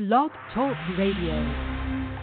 Blog Talk Radio.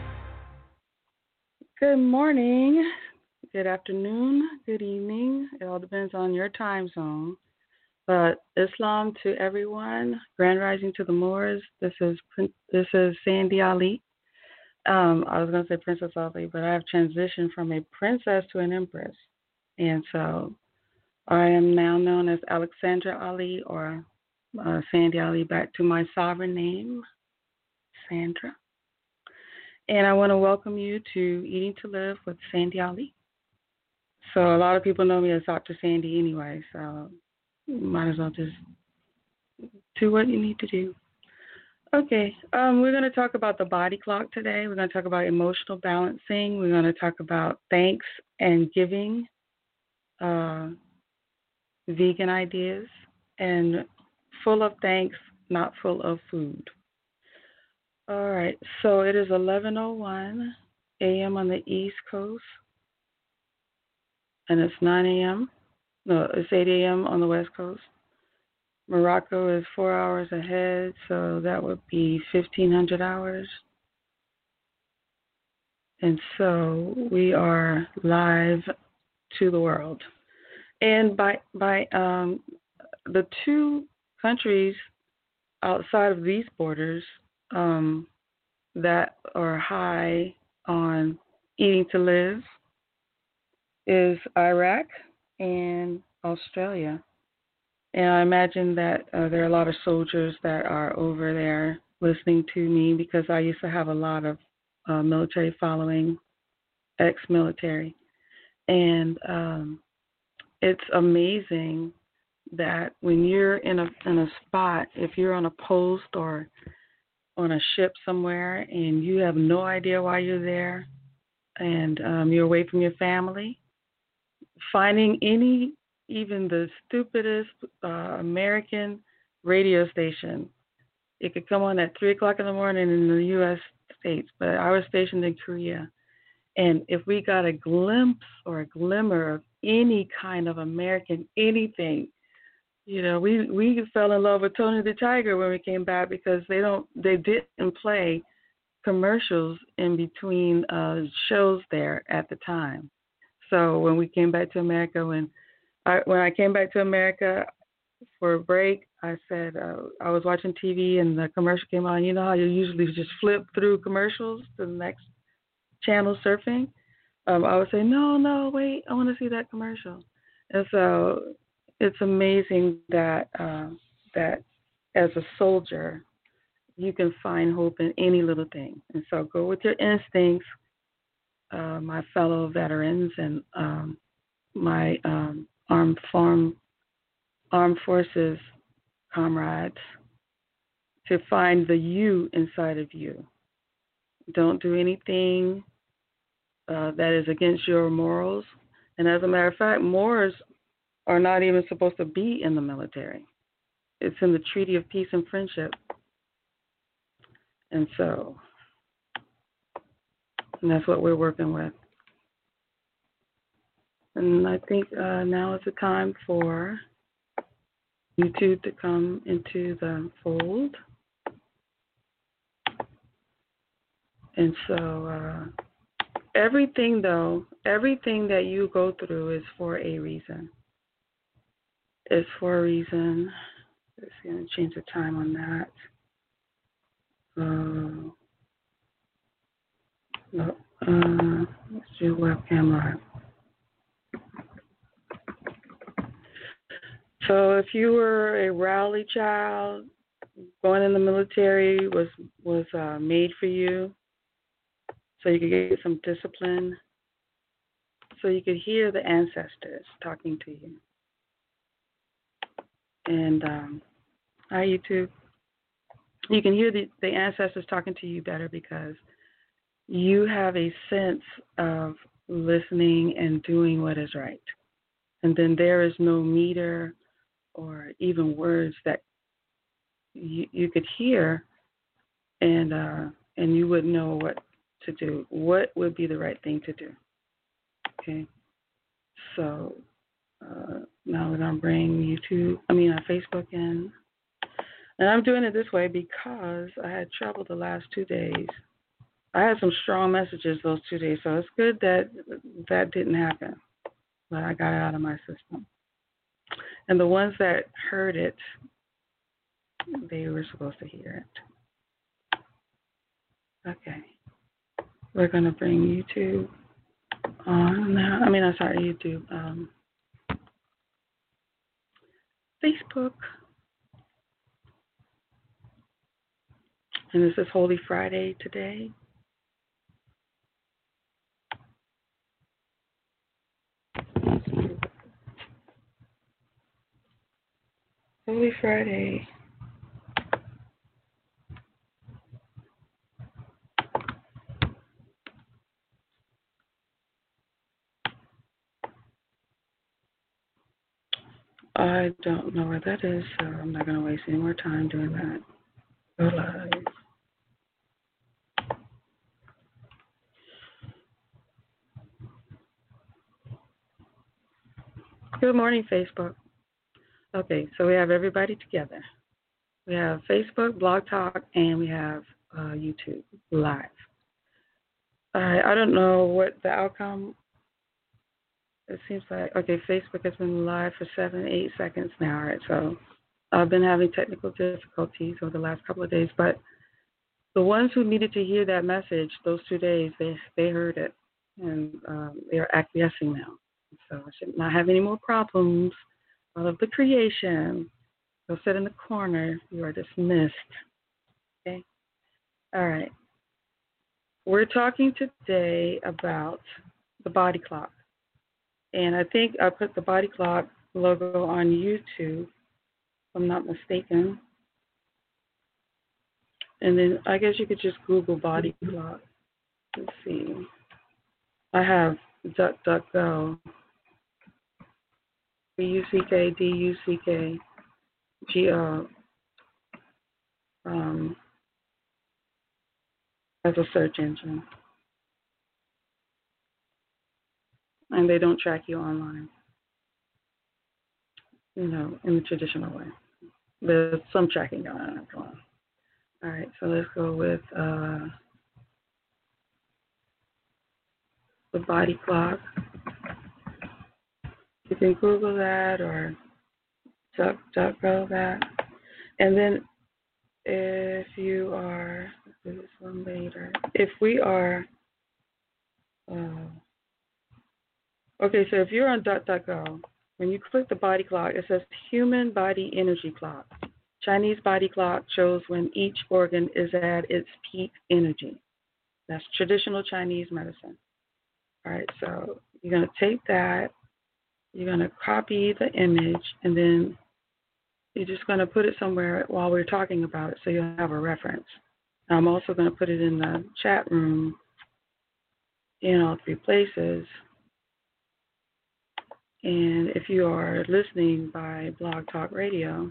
Good morning, good afternoon, good evening. It all depends on your time zone. But Islam to everyone, Grand Rising to the Moors. This is Sandy Ali. I was going to say Princess Ali, but I have transitioned from a princess to an empress. And so I am now known as Alexandra Ali or Sandy Ali, back to my sovereign name, Sandra. And I want to welcome you to Eating to Live with Sandy Ali. So a lot of people know me as Dr. Sandy anyway, so you might as well just do what you need to do. Okay, we're going to talk about the body clock today. We're going to talk about emotional balancing. We're going to talk about thanks and giving, vegan ideas, and full of thanks, not full of food. All right, so it is 11:01 a.m. on the East Coast, and it's 9 a.m. No, it's 8 a.m. on the West Coast. Morocco is 4 hours ahead, so that would be 1,500 hours. And so we are live to the world. And by the two countries outside of these borders that are high on eating to live is Iraq and Australia. And I imagine that there are a lot of soldiers that are over there listening to me because I used to have a lot of military following, ex-military. And it's amazing that when you're in a spot, if you're on a post or on a ship somewhere and you have no idea why you're there and you're away from your family, finding even the stupidest American radio station. It could come on at 3 o'clock in the morning in the U.S. States, but I was stationed in Korea. And if we got a glimpse or a glimmer of any kind of American anything, you know, we fell in love with Tony the Tiger when we came back because they didn't play commercials in between shows there at the time. So when we came back to America, when I came back to America for a break, I said I was watching TV and the commercial came on. You know how you usually just flip through commercials to the next channel surfing? I would say, no, wait, I want to see that commercial. And so it's amazing that that as a soldier, you can find hope in any little thing. And so go with your instincts, my fellow veterans and my armed forces comrades, to find the you inside of you. Don't do anything that is against your morals. And as a matter of fact, Moors are not even supposed to be in the military. It's in the Treaty of Peace and Friendship. And that's what we're working with. And I think now is the time for YouTube to come into the fold. And so everything that you go through is for a reason. It's for a reason. Let's see, I'm going to change the time on that. Let's do webcam live. So if you were a rowdy child, going in the military was made for you, so you could get some discipline, so you could hear the ancestors talking to you. And hi, YouTube. You can hear the ancestors talking to you better because you have a sense of listening and doing what is right. And then there is no meter or even words that you could hear, and you wouldn't know what to do. What would be the right thing to do? Okay. So now we're gonna bring Facebook in. And I'm doing it this way because I had trouble the last 2 days. I had some strong messages those 2 days, so it's good that that didn't happen. But I got it out of my system. And the ones that heard it, they were supposed to hear it. Okay. We're going to bring YouTube on now. I'm sorry, YouTube. Facebook. And this is Holy Friday today. Holy Friday. I don't know where that is, so I'm not going to waste any more time doing that. Go live. Good morning, Facebook. Okay, so we have everybody together. We have Facebook, Blog Talk, and we have YouTube Live. I don't know what the outcome. It seems like, okay, Facebook has been live for 7-8 seconds now. All right, so I've been having technical difficulties over the last couple of days, but the ones who needed to hear that message those 2 days, they heard it, and they're acquiescing now. So I should not have any more problems out of the creation. Go sit in the corner. You are dismissed. Okay? All right. We're talking today about the body clock. And I think I put the body clock logo on YouTube, if I'm not mistaken. And then I guess you could just Google body clock. Let's see. I have DuckDuckGo. DuckDuckGo as a search engine. And they don't track you online, in the traditional way. There's some tracking going on. All right, so let's go with the body clock. You can Google that or DuckDuckGo that. And then if you are, let's do this one later. If we are, okay, so if you're on DuckDuckGo, when you click the body clock, it says human body energy clock. Chinese body clock shows when each organ is at its peak energy. That's traditional Chinese medicine. All right, so you're going to take that, you're going to copy the image, and then you're just going to put it somewhere while we're talking about it so you'll have a reference. I'm also going to put it in the chat room in all three places. And if you are listening by Blog Talk Radio,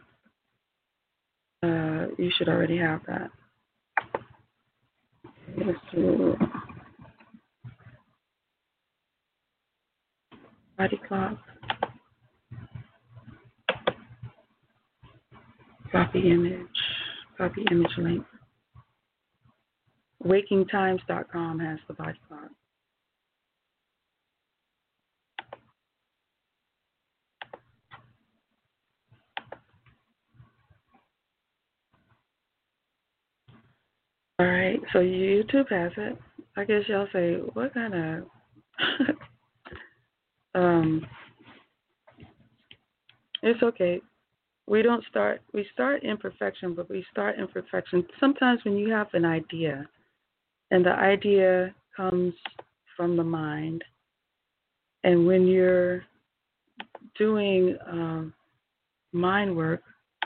you should already have that. Let's do body clock. Copy image link. WakingTimes.com has the body clock. All right, so YouTube has it. I guess y'all say, what kind of it's okay. We start imperfection, but we start imperfection. Sometimes when you have an idea, and the idea comes from the mind, and when you're doing mind work,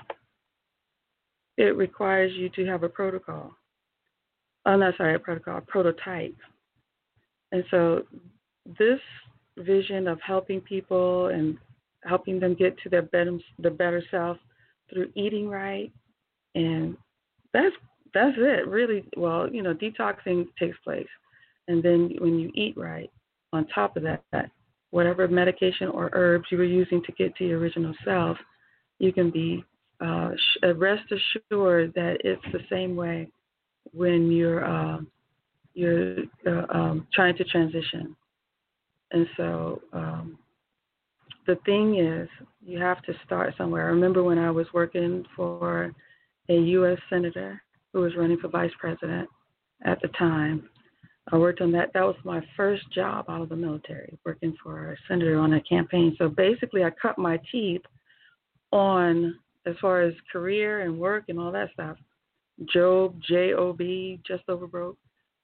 it requires you to have a protocol. A prototype. And so this vision of helping people and helping them get to their better self through eating right, and that's it, really. Well, detoxing takes place. And then when you eat right, on top of that, whatever medication or herbs you were using to get to your original self, you can be rest assured that it's the same way when you're trying to transition. And so the thing is, you have to start somewhere. I remember when I was working for a U.S. senator who was running for vice president at the time. I worked on that. That was my first job out of the military, working for a senator on a campaign. So basically, I cut my teeth on, as far as career and work and all that stuff. Job, J-O-B, just over broke.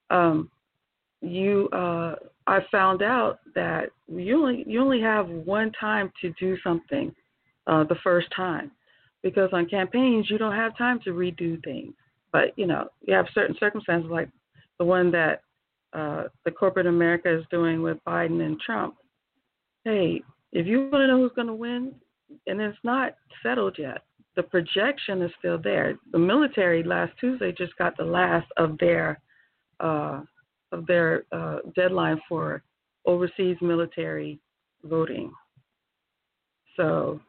I found out that you only have one time to do something the first time, because on campaigns you don't have time to redo things. But you have certain circumstances like the one that the corporate America is doing with Biden and Trump. Hey, if you want to know who's going to win, and it's not settled yet, the projection is still there. The military last Tuesday just got the last of their deadline for overseas military voting. So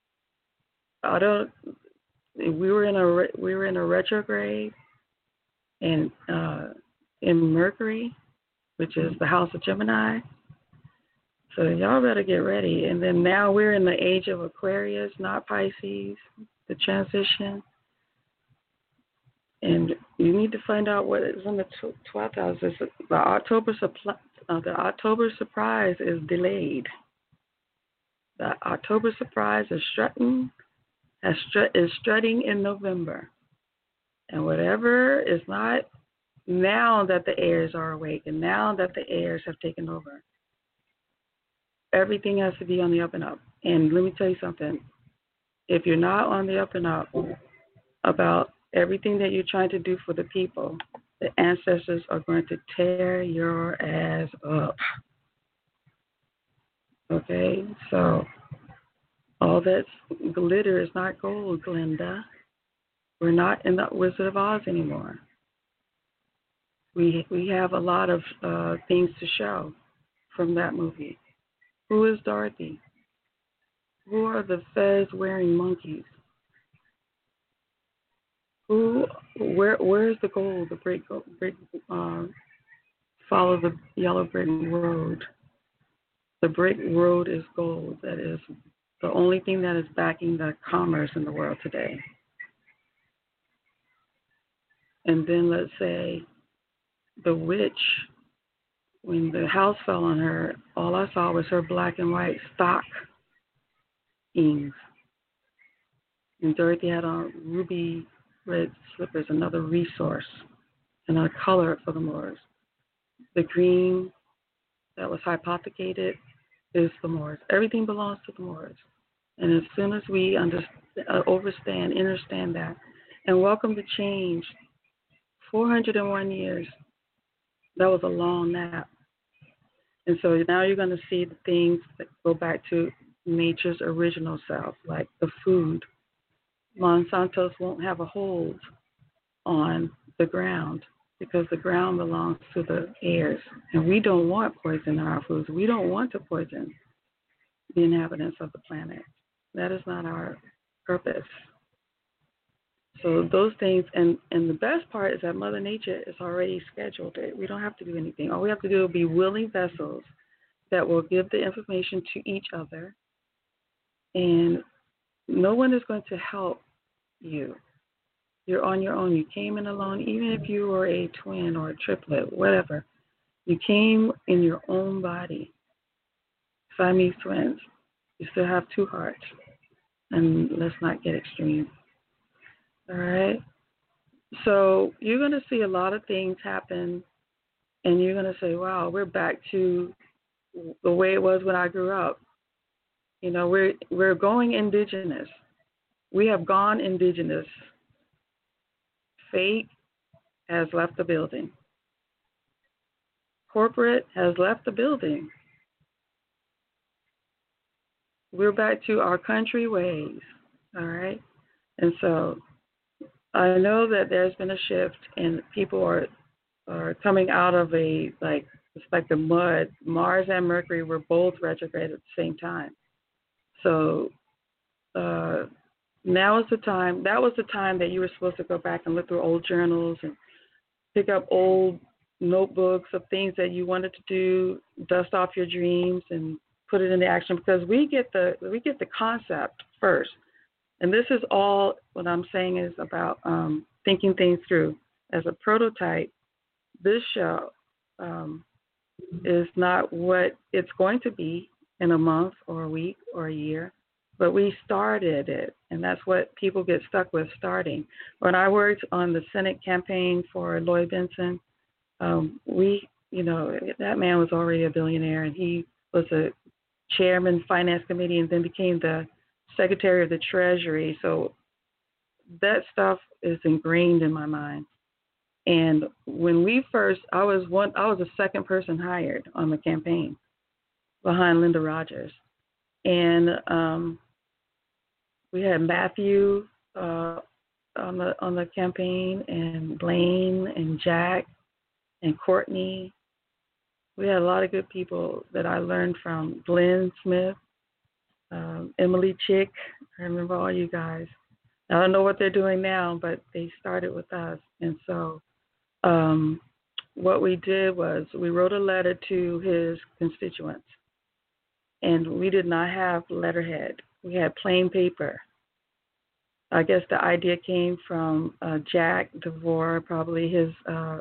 we were in a retrograde in Mercury, which is the house of Gemini. So y'all better get ready. And then now we're in the age of Aquarius, not Pisces, the transition. And you need to find out what is in the 12th house. The October surprise is delayed. The October surprise is strutting in November. And whatever is not, now that the heirs are awake and now that the heirs have taken over, everything has to be on the up and up. And let me tell you something. If you're not on the up and up about everything that you're trying to do for the people, the ancestors are going to tear your ass up. Okay? So all that glitter is not gold, Glenda. We're not in the Wizard of Oz anymore. We have a lot of things to show from that movie. Who is Dorothy? Who are the fez-wearing monkeys? Where's the gold? The brick, follow the yellow brick road. The brick road is gold. That is the only thing that is backing the commerce in the world today. And then let's say the witch, when the house fell on her, all I saw was her black and white stockings. And Dorothy had on ruby red slippers, another resource, and a color for the Moors. The green that was hypothecated is the Moors. Everything belongs to the Moors. And as soon as we understand that, and welcome to change, 401 years, that was a long nap. And so now you're going to see the things that go back to nature's original self, like the food. Monsanto's won't have a hold on the ground because the ground belongs to the heirs. And we don't want poison in our foods. We don't want to poison the inhabitants of the planet. That is not our purpose. So those things, and the best part is that Mother Nature is already scheduled it. We don't have to do anything. All we have to do is be willing vessels that will give the information to each other, and no one is going to help you. You're on your own. You came in alone, even if you were a twin or a triplet, whatever. You came in your own body. Siamese twins. You still have two hearts. And let's not get extreme. All right? So you're going to see a lot of things happen, and you're going to say, wow, we're back to the way it was when I grew up. You know, we're going indigenous. We have gone indigenous. Fate has left the building. Corporate has left the building. We're back to our country ways, all right? And so I know that there's been a shift, and people are coming out of it's like the mud. Mars and Mercury were both retrograde at the same time. So Now is the time. That was the time that you were supposed to go back and look through old journals and pick up old notebooks of things that you wanted to do, dust off your dreams, and put it into action. Because we get the concept first, and this is all what I'm saying is about thinking things through. As a prototype, this show is not what it's going to be in a month or a week or a year. But we started it, and that's what people get stuck with, starting. When I worked on the Senate campaign for Lloyd Bentsen, that man was already a billionaire, and he was a chairman finance committee and then became the secretary of the Treasury. So that stuff is ingrained in my mind. And when we first, I was the second person hired on the campaign behind Linda Rogers. And we had Matthew on the campaign, and Blaine and Jack and Courtney. We had a lot of good people that I learned from. Glenn Smith, Emily Chick. I remember all you guys. I don't know what they're doing now, but they started with us. And so what we did was we wrote a letter to his constituents. And we did not have letterhead. We had plain paper. I guess the idea came from Jack DeVore, probably his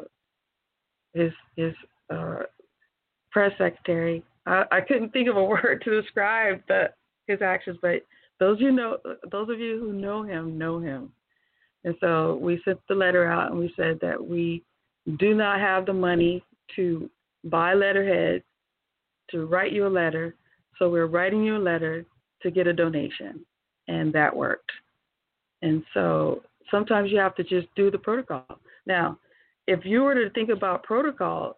press secretary. I couldn't think of a word to describe his actions, but those of you who know him. And so we sent the letter out, and we said that we do not have the money to buy letterhead, to write you a letter. So we're writing you a letter to get a donation, and that worked. And so sometimes you have to just do the protocol. Now, if you were to think about prototype,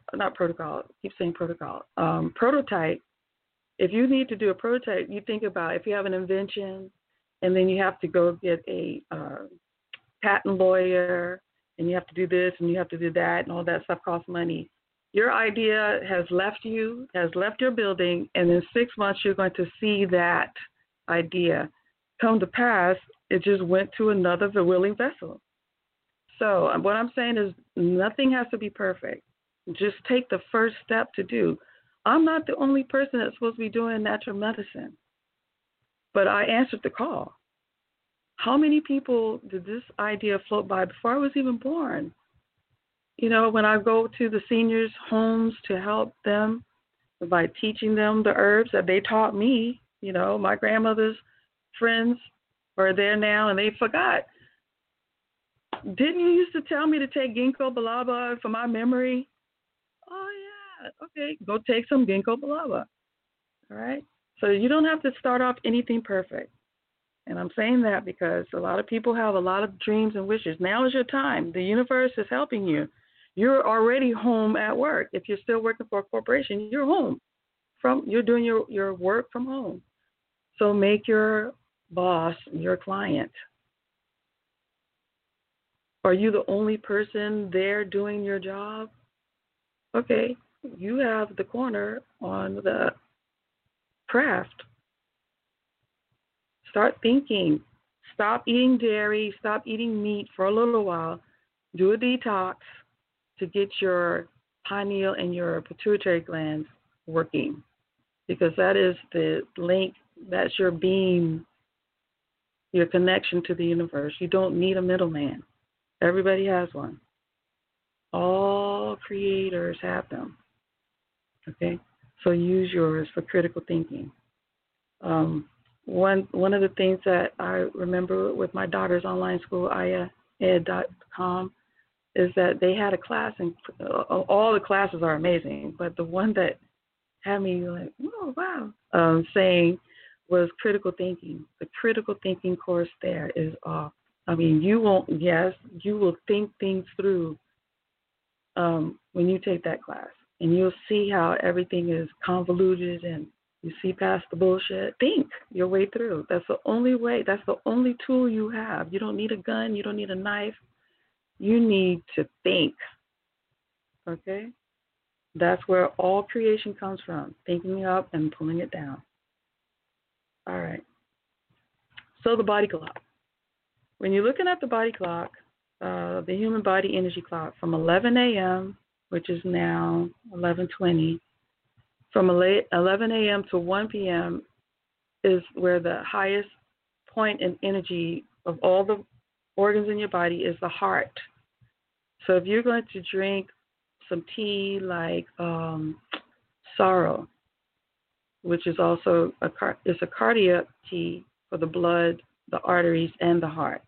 if you need to do a prototype, you think about if you have an invention and then you have to go get a patent lawyer and you have to do this and you have to do that and all that stuff costs money. Your idea has left your building, and in 6 months you're going to see that idea come to pass. It just went to another willing vessel. So what I'm saying is nothing has to be perfect. Just take the first step to do. I'm not the only person that's supposed to be doing natural medicine, but I answered the call. How many people did this idea float by before I was even born? You know, when I go to the seniors' homes to help them by teaching them the herbs that they taught me, you know, my grandmother's friends are there now and they forgot. Didn't you used to tell me to take ginkgo biloba for my memory? Oh, yeah. Okay, go take some ginkgo biloba. All right? So you don't have to start off anything perfect. And I'm saying that because a lot of people have a lot of dreams and wishes. Now is your time. The universe is helping you. You're already home at work. If you're still working for a corporation, you're home. You're doing your work from home. So make your boss your client. Are you the only person there doing your job? Okay, you have the corner on the craft. Start thinking. Stop eating dairy. Stop eating meat for a little while. Do a detox to get your pineal and your pituitary glands working, because that is the link. That's your beam, your connection to the universe. You don't need a middleman. Everybody has one. All creators have them. Okay? So use yours for critical thinking. One of the things that I remember with my daughter's online school, ayaed.com, is that they had a class, and all the classes are amazing, but the one that had me like, oh, wow, saying was critical thinking. The critical thinking course there is off. I mean, you will think things through when you take that class, and you'll see how everything is convoluted and you see past the bullshit. Think your way through. That's the only way. That's the only tool you have. You don't need a gun. You don't need a knife. You need to think. Okay? That's where all creation comes from, thinking up and pulling it down. All right. So the body clock. when you're looking at the body clock, the human body energy clock, from 11 a.m., which is now 11:20, from 11 a.m. to 1 p.m. is where the highest point in energy of all the organs in your body is the heart. So if you're going to drink some tea like sorrel, which is also a cardiac tea for the blood, the arteries, and the heart.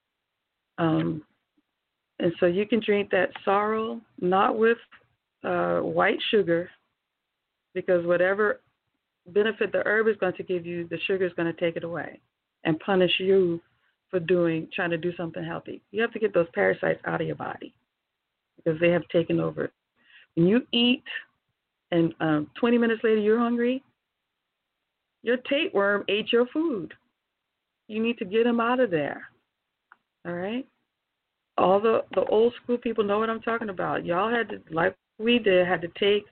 And so you can drink that sorrel, not with white sugar, because whatever benefit the herb is going to give you, the sugar is going to take it away and punish you for trying to do something healthy. You have to get those parasites out of your body because they have taken over. When you eat and 20 minutes later you're hungry, your tapeworm ate your food. You need to get them out of there. All right? All the old school people know what I'm talking about. Y'all had to, like we did, had to take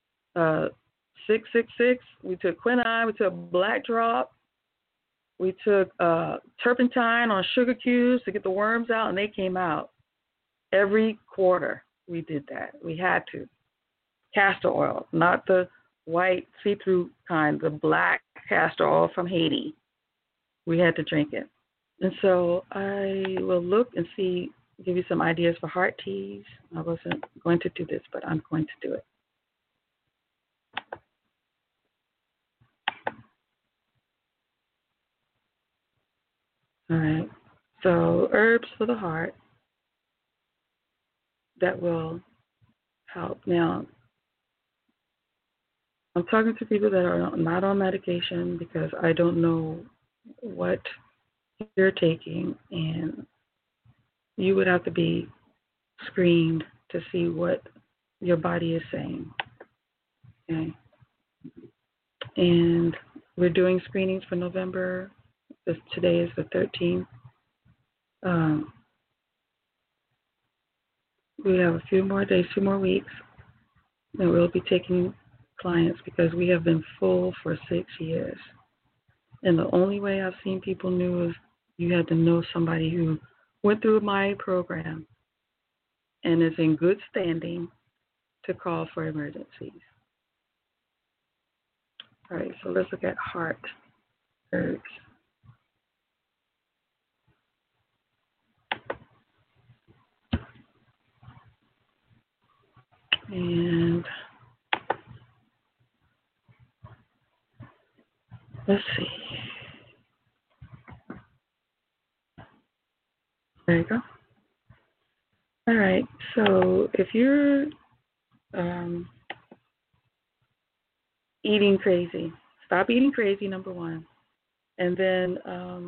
666. We took quinine. We took black drop. We took turpentine on sugar cubes to get the worms out, and they came out. Every quarter we did that. We had to. Castor oil, not the white see-through kind, the black castor oil from Haiti. We had to drink it. And so I will look and see, give you some ideas for heart teas. I wasn't going to do this, but I'm going to do it. All right. So herbs for the heart that will help. Now, I'm talking to people that are not on medication because I don't know what you're taking, and you would have to be screened to see what your body is saying. Okay. And we're doing screenings for November. Today is the 13th. We have a few more days, 2 more weeks, and we'll be taking clients because we have been full for 6 years. And the only way I've seen people new is you had to know somebody who went through my program and is in good standing to call for emergencies. All right, so let's look at heart herbs. And let's see. There you go. All right, so if you're eating crazy, stop eating crazy, number one. And then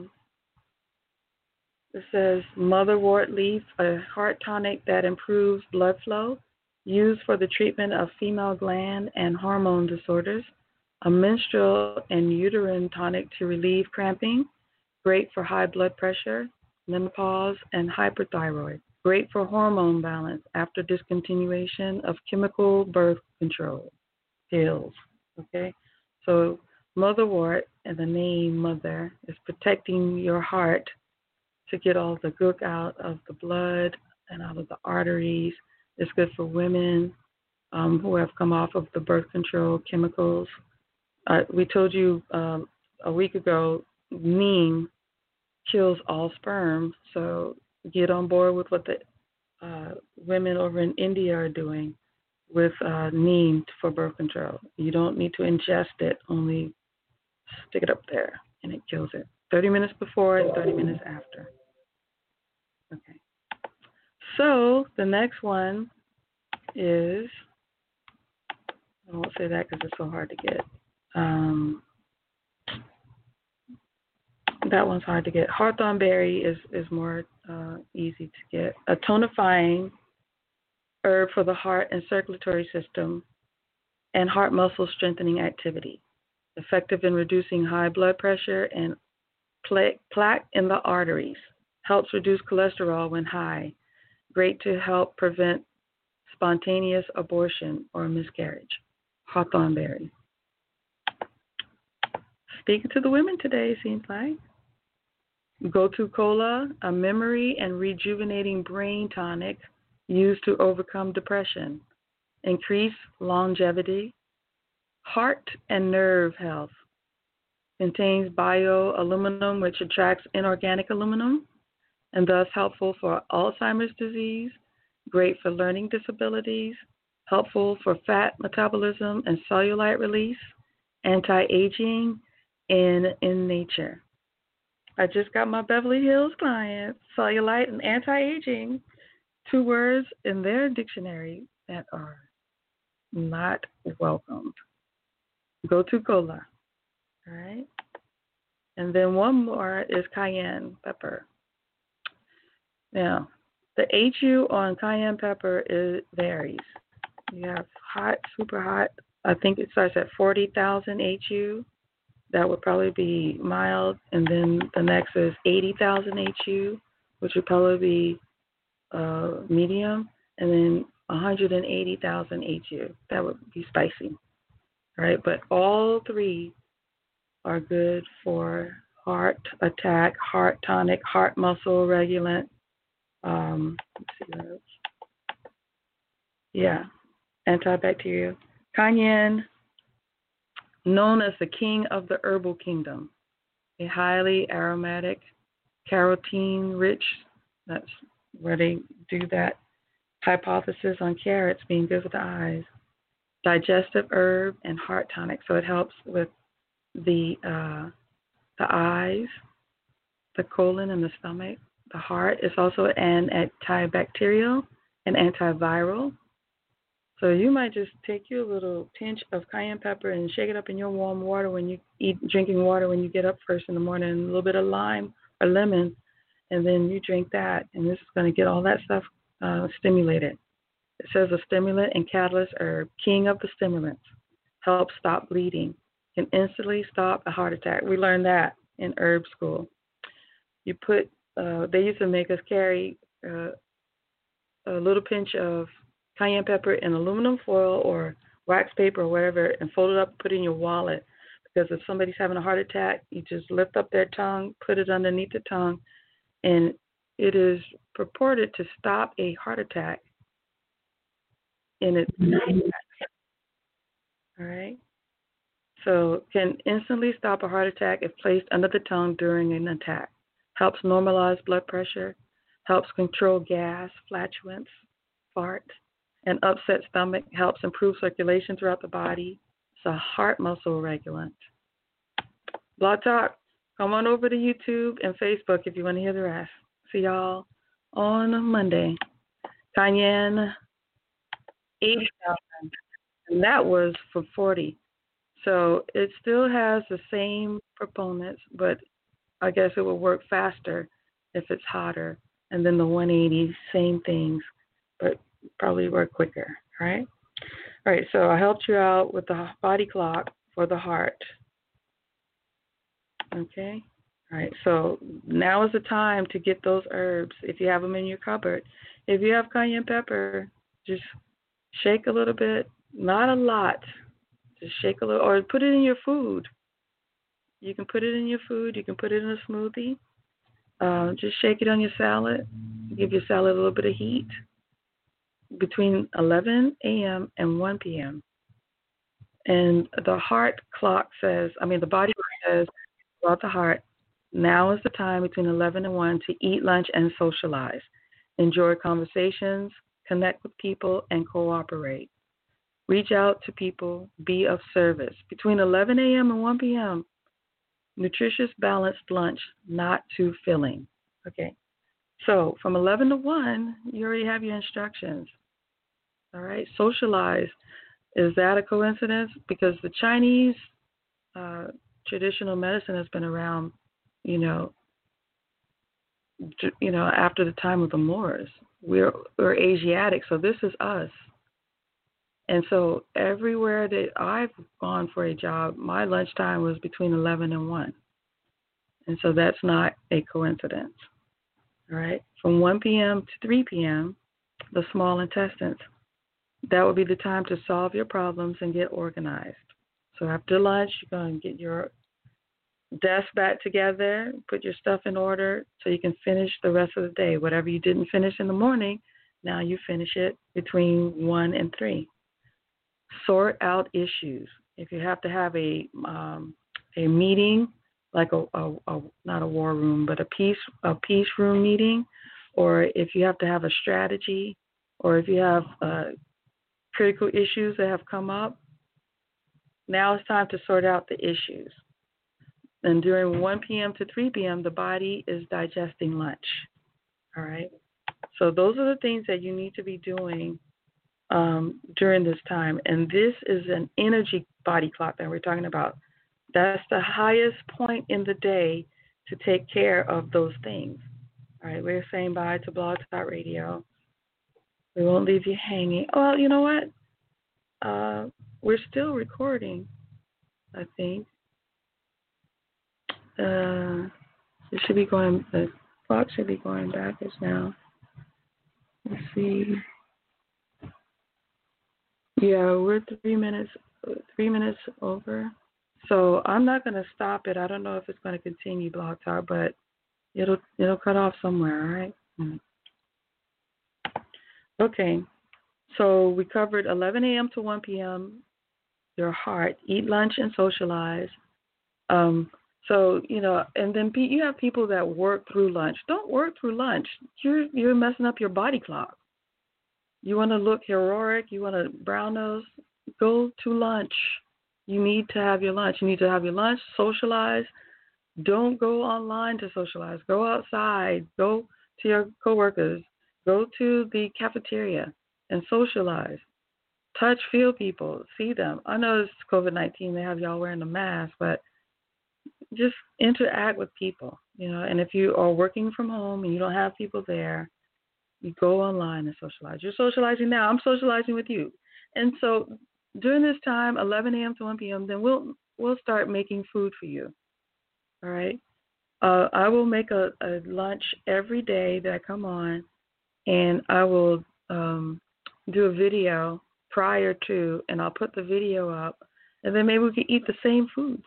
it says motherwort leaf, a heart tonic that improves blood flow, used for the treatment of female gland and hormone disorders, a menstrual and uterine tonic to relieve cramping, great for high blood pressure, menopause, and hyperthyroid, great for hormone balance after discontinuation of chemical birth control pills. Okay, so motherwort, and the name mother, is protecting your heart to get all the gook out of the blood and out of the arteries. It's good for women who have come off of the birth control chemicals. We told you a week ago, neem kills all sperm, so get on board with what the women over in India are doing with neem for birth control. You don't need to ingest it, only stick it up there, and it kills it. 30 minutes before and 30 minutes after. Okay. So the next one is, I won't say that because it's so hard to get. That one's hard to get. Hawthorn berry is more easy to get. A tonifying herb for the heart and circulatory system and heart muscle strengthening activity. Effective in reducing high blood pressure and plaque in the arteries. Helps reduce cholesterol when high. Great to help prevent spontaneous abortion or miscarriage. Hawthorn berry. Speaking to the women today, seems like. Gotu Kola, a memory and rejuvenating brain tonic used to overcome depression, increase longevity, heart and nerve health. Contains bioaluminum, which attracts inorganic aluminum, and thus helpful for Alzheimer's disease, great for learning disabilities, helpful for fat metabolism and cellulite release, anti-aging, and in nature. I just got my Beverly Hills client, cellulite and anti-aging, two words in their dictionary that are not welcomed. Gotu Kola, all right? And then one more is cayenne pepper. Now, the HU on cayenne pepper varies. You have hot, super hot. I think it starts at 40,000 HU. That would probably be mild. And then the next is 80,000 HU, which would probably be medium. And then 180,000 HU. That would be spicy. Right? But all three are good for heart attack, heart tonic, heart muscle regulant. Let's see what else. Yeah, antibacterial. Cayenne, known as the king of the herbal kingdom, a highly aromatic, carotene-rich, that's where they do that hypothesis on carrots being good for the eyes, digestive herb, and heart tonic. So it helps with the eyes, the colon, and the stomach. The heart is also an antibacterial and antiviral. So you might just take you a little pinch of cayenne pepper and shake it up in your warm water when you drinking water when you get up first in the morning, and a little bit of lime or lemon, and then you drink that, and this is going to get all that stuff stimulated. It says a stimulant and catalyst herb, king of the stimulants, helps stop bleeding, can instantly stop a heart attack. We learned that in herb school. You put they used to make us carry a little pinch of cayenne pepper in aluminum foil or wax paper or whatever and fold it up, put it in your wallet. Because if somebody's having a heart attack, you just lift up their tongue, put it underneath the tongue, and it is purported to stop a heart attack in its all right? So can instantly stop a heart attack if placed under the tongue during an attack. Helps normalize blood pressure, helps control gas, flatulence, fart, and upset stomach, helps improve circulation throughout the body. It's a heart muscle regulant. Blog Talk, come on over to YouTube and Facebook if you want to hear the rest. See y'all on Monday. Cayenne, 80,000, and that was for 40. So it still has the same proponents, but I guess it will work faster if it's hotter. And then the 180, same things, but probably work quicker, all right? All right, so I helped you out with the body clock for the heart. Okay? All right, so now is the time to get those herbs if you have them in your cupboard. If you have cayenne pepper, just shake a little bit, not a lot. Just shake a little, or put it in your food. You can put it in your food. You can put it in a smoothie. Just shake it on your salad. Give your salad a little bit of heat between 11 a.m. and 1 p.m. And the heart clock says, the body clock says about the heart, now is the time between 11 and 1 to eat lunch and socialize. Enjoy conversations, connect with people, and cooperate. Reach out to people, be of service. Between 11 a.m. and 1 p.m., nutritious, balanced lunch, not too filling. Okay, so from 11 to 1, you already have your instructions. All right, socialize. Is that a coincidence? Because the Chinese traditional medicine has been around, after the time of the Moors. We're Asiatic, so this is us. And so everywhere that I've gone for a job, my lunchtime was between 11 and 1. And so that's not a coincidence. All right? From 1 p.m. to 3 p.m., the small intestines, that would be the time to solve your problems and get organized. So after lunch, you're going to get your desk back together, put your stuff in order so you can finish the rest of the day. Whatever you didn't finish in the morning, now you finish it between 1 and 3. Sort out issues. If you have to have a meeting, like a not a war room, but a peace room meeting, or if you have to have a strategy, or if you have critical issues that have come up, now it's time to sort out the issues. And during 1 p.m. to 3 p.m., the body is digesting lunch. All right? So those are the things that you need to be doing during this time. And this is an energy body clock that we're talking about. That's the highest point in the day to take care of those things. All right, we're saying bye to Blog Talk Radio. We won't leave you hanging. Well, you know what? We're still recording, I think. It should be going, the clock should be going backwards now. Let's see. Yeah, we're 3 minutes over. So I'm not going to stop it. I don't know if it's going to continue, Blog Talk, but it'll cut off somewhere, all right? Okay. So we covered 11 a.m. to 1 p.m., your heart, eat lunch and socialize. So, and then you have people that work through lunch. Don't work through lunch. You're messing up your body clock. You want to look heroic, you want to brown nose, go to lunch. You need to have your lunch. You need to have your lunch, socialize. Don't go online to socialize. Go outside. Go to your coworkers. Go to the cafeteria and socialize. Touch, feel people, see them. I know it's COVID-19. They have y'all wearing a mask, but just interact with people, And if you are working from home and you don't have people there, you go online and socialize. You're socializing now. I'm socializing with you. And so during this time, 11 a.m. to 1 p.m., then we'll start making food for you. All right? I will make a lunch every day that I come on, and I will do a video prior to, and I'll put the video up, and then maybe we can eat the same foods,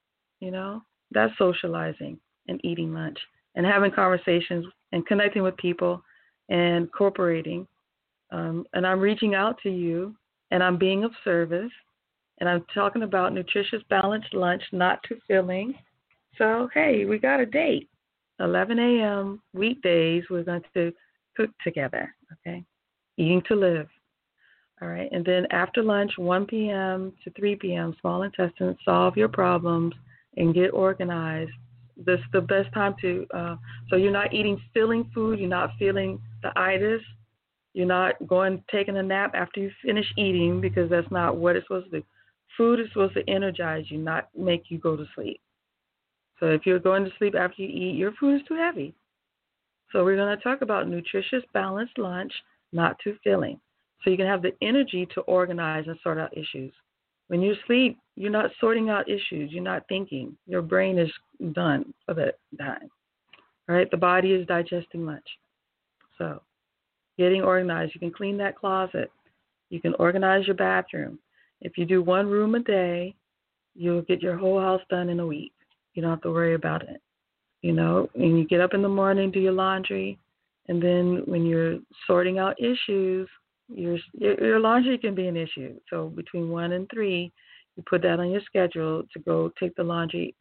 That's socializing and eating lunch and having conversations and connecting with people and cooperating. And I'm reaching out to you, and I'm being of service, and I'm talking about nutritious, balanced lunch, not too filling. So, hey, we got a date. 11 a.m. weekdays, we're going to cook together, okay? Eating to live. All right, and then after lunch, 1 p.m. to 3 p.m., small intestine, solve your problems and get organized. This is the best time to, so you're not eating filling food, you're not feeling the itis, you're not taking a nap after you finish eating, because that's not what it's supposed to do. Food is supposed to energize you, not make you go to sleep. So if you're going to sleep after you eat, your food is too heavy. So we're going to talk about nutritious, balanced lunch, not too filling. So you can have the energy to organize and sort out issues. When you sleep, you're not sorting out issues. You're not thinking. Your brain is done for that time. All right? The body is digesting lunch. So getting organized. You can clean that closet. You can organize your bathroom. If you do one room a day, you'll get your whole house done in a week. You don't have to worry about it. And you get up in the morning, do your laundry, and then when you're sorting out issues, your laundry can be an issue. So between 1 and 3, you put that on your schedule to go take the laundry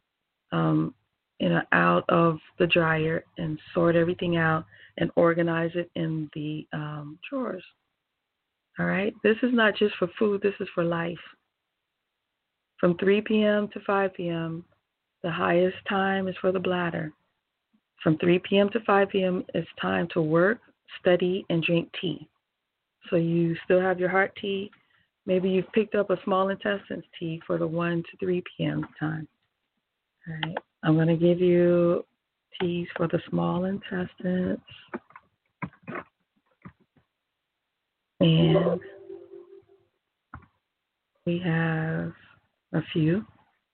out of the dryer and sort everything out and organize it in the drawers. All right? This is not just for food. This is for life. From 3 p.m. to 5 p.m., the highest time is for the bladder. From 3 p.m. to 5 p.m., it's time to work, study, and drink tea. So you still have your heart tea. Maybe you've picked up a small intestines tea for the 1 to 3 p.m. time. All right. I'm going to give you teas for the small intestines. And we have a few.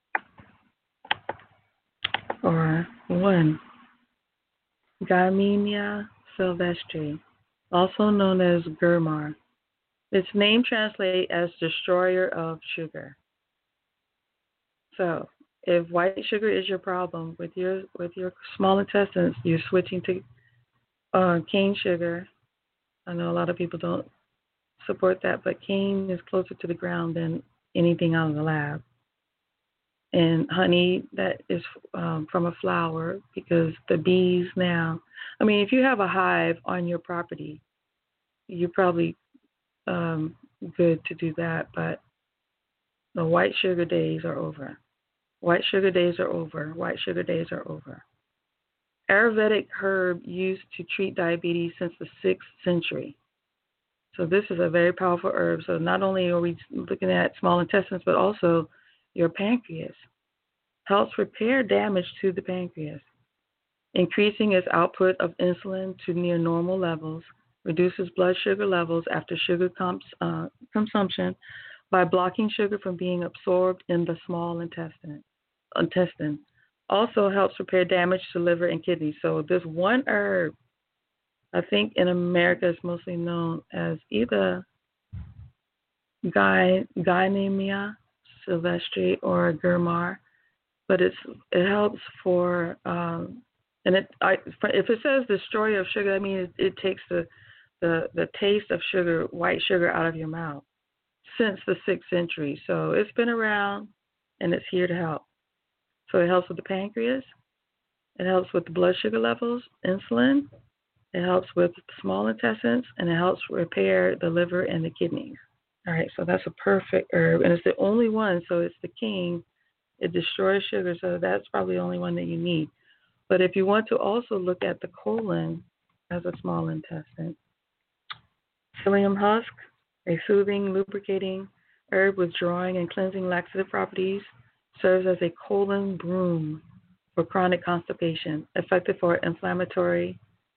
Or 1, Gardenia sylvestre, also known as Gurmar. Its name translates as destroyer of sugar. So If white sugar is your problem with your small intestines, you're switching to cane sugar. I know a lot of people don't support that, but cane is closer to the ground than anything out of the lab. And honey that is from a flower, because the bees now, I mean, if you have a hive on your property, you're probably good to do that, but the white sugar days are over. White sugar days are over. White sugar days are over. Ayurvedic herb used to treat diabetes since the 6th century. So this is a very powerful herb. So not only are we looking at small intestines, but also your pancreas. Helps repair damage to the pancreas, increasing its output of insulin to near normal levels, reduces blood sugar levels after sugar consumption by blocking sugar from being absorbed in the small intestine. Also helps repair damage to liver and kidneys. So this one herb, I think in America is mostly known as either Gymnema sylvestre or Gurmar, but it helps for if it says destroyer of sugar, I mean it takes the taste of sugar, white sugar, out of your mouth since the 6th century. So it's been around and it's here to help. So it helps with the pancreas, it helps with the blood sugar levels, insulin, it helps with the small intestines, and it helps repair the liver and the kidneys. All right, so that's a perfect herb, and it's the only one, so it's the king. It destroys sugar, so that's probably the only one that you need. But if you want to also look at the colon as a small intestine, psyllium husk, a soothing, lubricating herb with drawing and cleansing laxative properties, serves as a colon broom for chronic constipation, effective for inflammatory,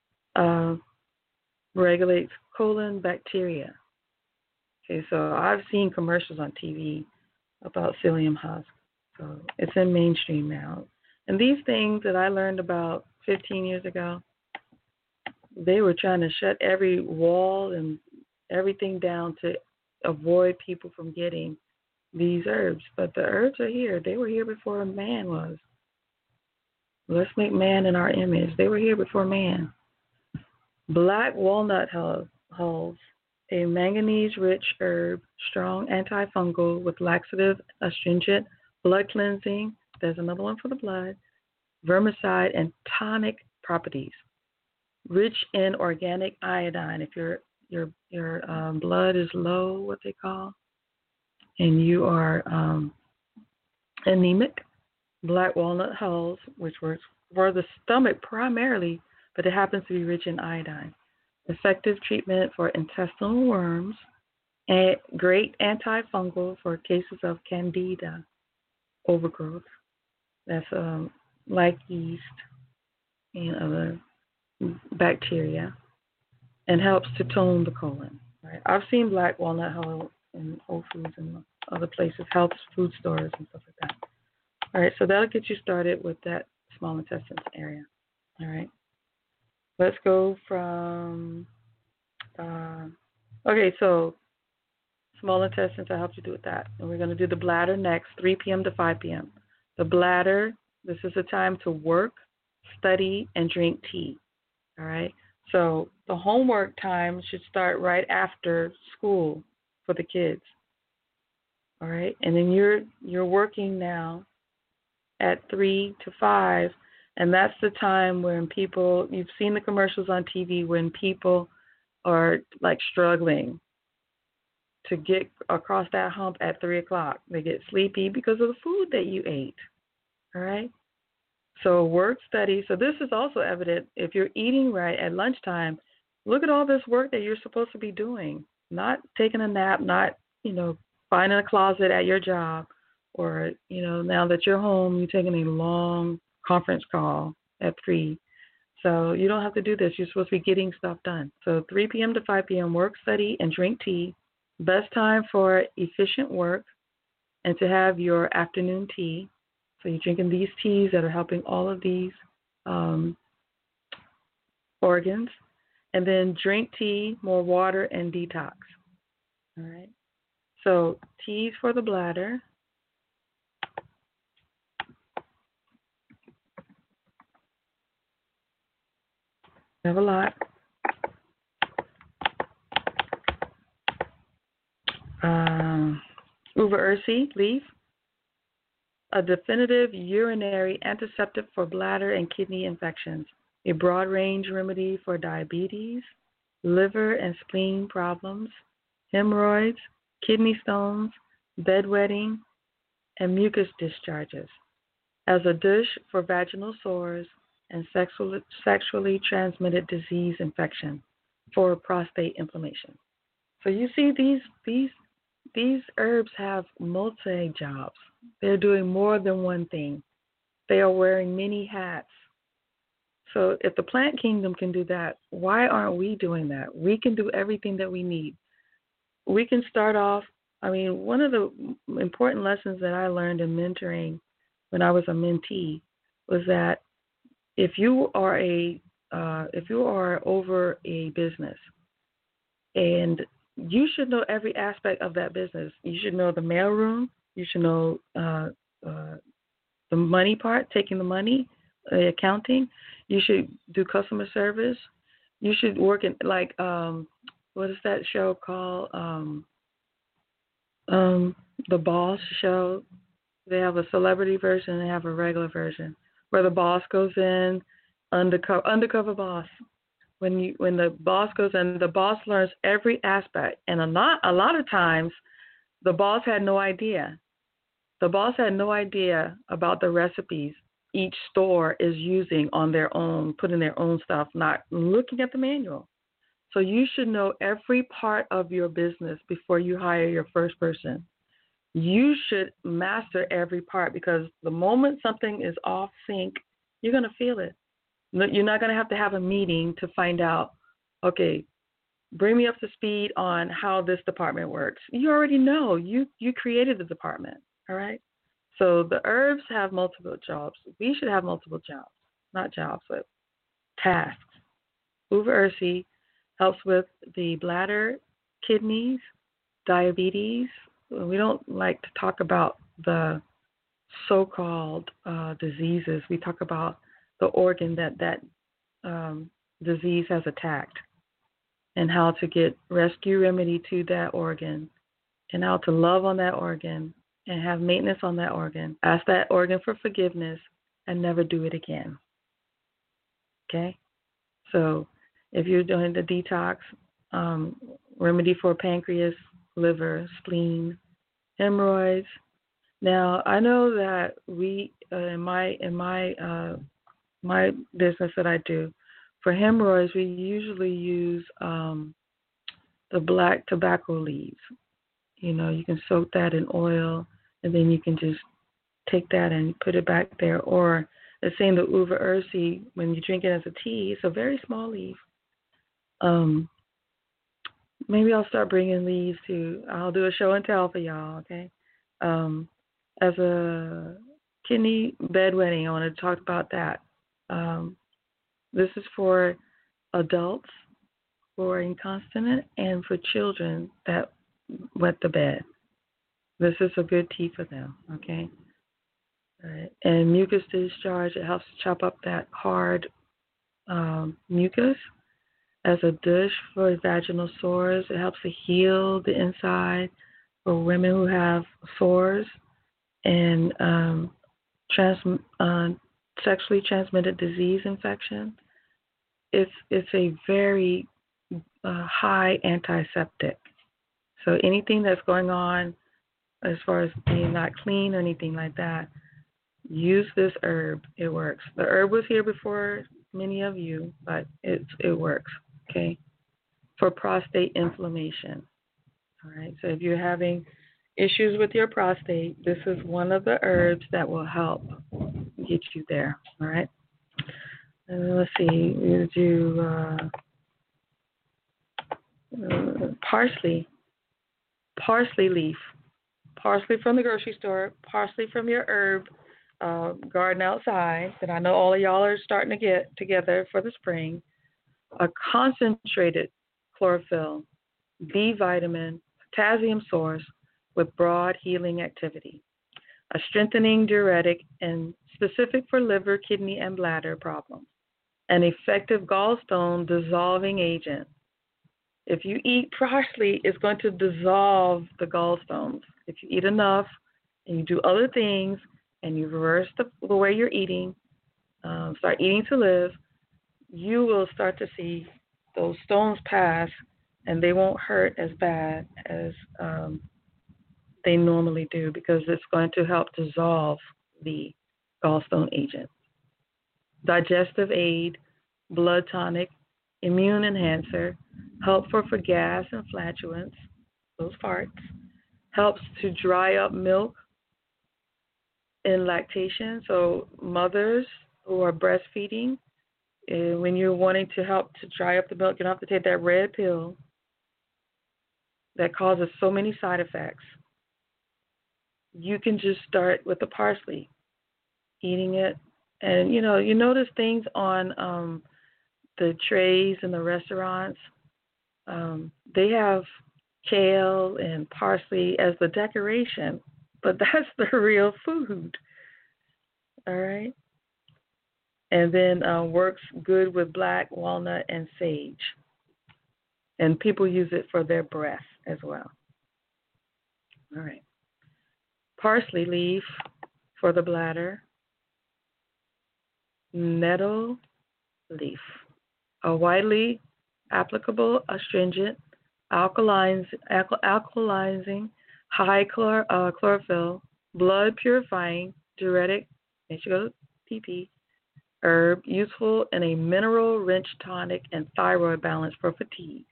regulates colon bacteria. Okay, so I've seen commercials on TV about psyllium husk. So it's in mainstream now. And these things that I learned about 15 years ago, they were trying to shut every wall and everything down to avoid people from getting these herbs. But the herbs are here. They were here before man was. Let's make man in our image. They were here before man. Black walnut hulls, a manganese-rich herb, strong antifungal with laxative, astringent, blood cleansing. There's another one for the blood. Vermicide and tonic properties. Rich in organic iodine. If your blood is low, what they call, and you are anemic, black walnut hulls, which works for the stomach primarily, but it happens to be rich in iodine. Effective treatment for intestinal worms, and great antifungal for cases of candida overgrowth. That's like yeast and other bacteria, and helps to tone the colon. Right? I've seen black walnut hull in Whole Foods and other places, health food stores and stuff like that. All right, so that'll get you started with that small intestines area. All right, let's go from. Okay, so small intestines, I helped you do with that, and we're going to do the bladder next, 3 p.m. to 5 p.m. The bladder. This is a time to work, study, and drink tea. All right. So the homework time should start right after school for the kids. All right. And then you're working now at 3 to 5, and that's the time when people, you've seen the commercials on TV when people are like struggling to get across that hump at 3 o'clock. They get sleepy because of the food that you ate. All right. So work, study. So this is also evident if you're eating right at lunchtime. Look at all this work that you're supposed to be doing. Not taking a nap, not, finding a closet at your job, or, now that you're home, you're taking a long conference call at 3. So you don't have to do this. You're supposed to be getting stuff done. So 3 p.m. to 5 p.m., work, study, and drink tea. Best time for efficient work and to have your afternoon tea. So you're drinking these teas that are helping all of these organs. And then drink tea, more water, and detox. All right. So teas for the bladder. We have a lot. Uva ursi leaf, a definitive urinary antiseptic for bladder and kidney infections, a broad range remedy for diabetes, liver and spleen problems, hemorrhoids, kidney stones, bedwetting, and mucus discharges, as a dish for vaginal sores and sexually transmitted disease infection for prostate inflammation. So you see, these herbs have multi jobs. They're doing more than one thing. They are wearing many hats. So if the plant kingdom can do that, why aren't we doing that? We can do everything that we need. We can start off. I mean, one of the important lessons that I learned in mentoring when I was a mentee was that if you are over a business, and you should know every aspect of that business. You should know the mailroom. You should know the money part, taking the money, accounting. You should do customer service. You should work in what is that show called? The Boss show. They have a celebrity version and they have a regular version where the boss goes in, undercover boss. When the boss goes in, the boss learns every aspect, and a lot of times, the boss had no idea. The boss had no idea about the recipes each store is using on their own, putting their own stuff, not looking at the manual. So you should know every part of your business before you hire your first person. You should master every part, because the moment something is off sync, you're going to feel it. You're not going to have a meeting to find out, okay, bring me up to speed on how this department works. You already know. You created the department, all right? So the herbs have multiple jobs. We should have multiple jobs, not jobs, but tasks. Uva ursi helps with the bladder, kidneys, diabetes. We don't like to talk about the so-called diseases. We talk about the organ that disease has attacked, and how to get rescue remedy to that organ, and how to love on that organ and have maintenance on that organ. Ask that organ for forgiveness and never do it again. Okay? So if you're doing the detox, remedy for pancreas, liver, spleen, hemorrhoids. Now, I know that we, in my business that I do, for hemorrhoids, we usually use the black tobacco leaves. You know, you can soak that in oil, and then you can just take that and put it back there. Or it's saying the uva ursi, when you drink it as a tea, it's a very small leaf. Maybe I'll start bringing leaves too. I'll do a show and tell for y'all, okay? As a kidney bedwetting, I want to talk about that. This is for adults who are incontinent and for children that wet the bed. This is a good tea for them, okay? All right. And mucus discharge, it helps to chop up that hard mucus as a dish for vaginal sores. It helps to heal the inside for women who have sores and sexually transmitted disease infection. It's a very high antiseptic. So anything that's going on as far as being not clean or anything like that, use this herb. It works. The herb was here before many of you, but it works, okay, for prostate inflammation. All right, so if you're having issues with your prostate, this is one of the herbs that will help get you there, all right? Let's see, we'll do parsley leaf, parsley from the grocery store, parsley from your herb garden outside that I know all of y'all are starting to get together for the spring, a concentrated chlorophyll, B vitamin, potassium source with broad healing activity, a strengthening diuretic and specific for liver, kidney, and bladder problems, an effective gallstone dissolving agent. If you eat parsley, it's going to dissolve the gallstones. If you eat enough and you do other things and you reverse the way you're eating, start eating to live, you will start to see those stones pass, and they won't hurt as bad as they normally do, because it's going to help dissolve the gallstone agent. Digestive aid, blood tonic, immune enhancer, helpful for gas and flatulence, those parts, helps to dry up milk in lactation. So mothers who are breastfeeding, when you're wanting to help to dry up the milk, you don't have to take that red pill that causes so many side effects. You can just start with the parsley, eating it. And, you notice things on the trays in the restaurants. They have kale and parsley as the decoration, but that's the real food. All right? And then works good with black walnut and sage. And people use it for their breath as well. All right. Parsley leaf for the bladder. Nettle leaf, a widely applicable astringent, alkalizing, high chlorophyll, blood purifying, diuretic, makes you go pee-pee, herb, useful in a mineral-rich tonic and thyroid balance for fatigue.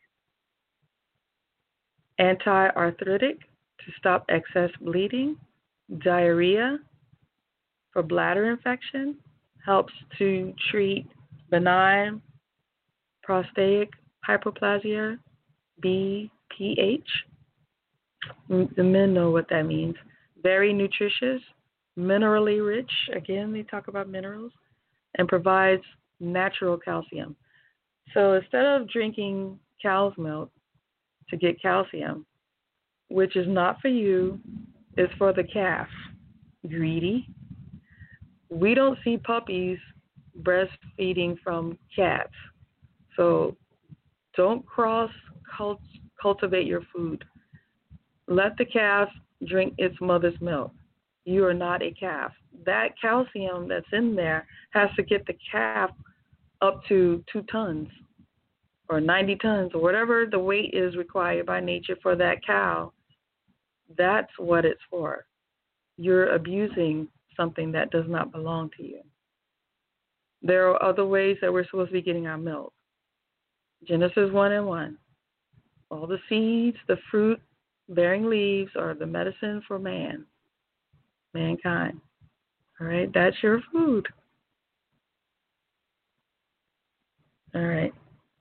Anti-arthritic, to stop excess bleeding. Diarrhea, for bladder infection, helps to treat benign prostatic hyperplasia, BPH. The men know what that means. Very nutritious, minerally rich. Again, they talk about minerals, and provides natural calcium. So instead of drinking cow's milk to get calcium, which is not for you, it's for the calf. Greedy. We don't see puppies breastfeeding from cats. So don't cultivate your food. Let the calf drink its mother's milk. You are not a calf. That calcium that's in there has to get the calf up to 2 tons or 90 tons or whatever the weight is required by nature for that cow. That's what it's for. You're abusing something that does not belong to you. There are other ways that we're supposed to be getting our milk. Genesis 1:1. All the seeds, the fruit bearing leaves are the medicine for mankind. All right, that's your food. All right.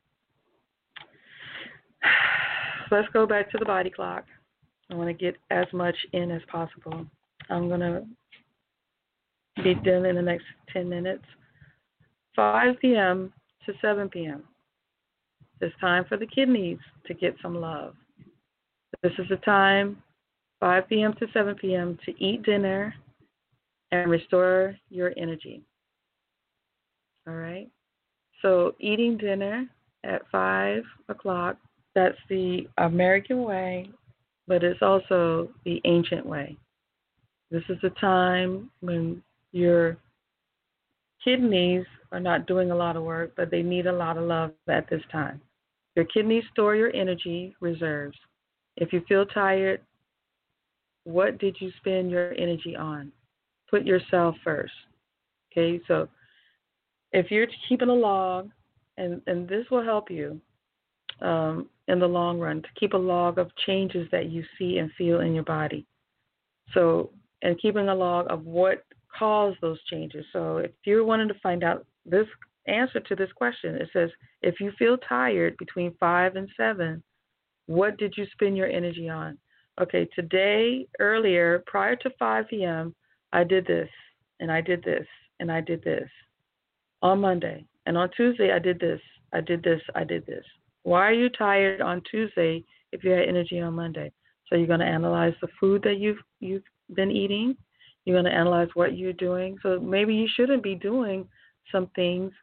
Let's go back to the body clock. I want to get as much in as possible. I'm going to be done in the next 10 minutes. 5 p.m. to 7 p.m. It's time for the kidneys to get some love. This is the time, 5 p.m. to 7 p.m., to eat dinner and restore your energy. All right? So eating dinner at 5 o'clock, that's the American way, but it's also the ancient way. This is the time when your kidneys are not doing a lot of work, but they need a lot of love at this time. Your kidneys store your energy reserves. If you feel tired, what did you spend your energy on? Put yourself first. Okay, so if you're keeping a log, and this will help you in the long run, to keep a log of changes that you see and feel in your body. So, and keeping a log of what caused those changes. So if you're wanting to find out this answer to this question, it says, if you feel tired between 5 and 7, what did you spend your energy on? Okay, today, earlier, prior to 5 p.m., I did this, and I did this, and I did this. On Monday. And on Tuesday, I did this, I did this, I did this. Why are you tired on Tuesday if you had energy on Monday? So you're going to analyze the food that you've been eating. You're going to analyze what you're doing. So maybe you shouldn't be doing some things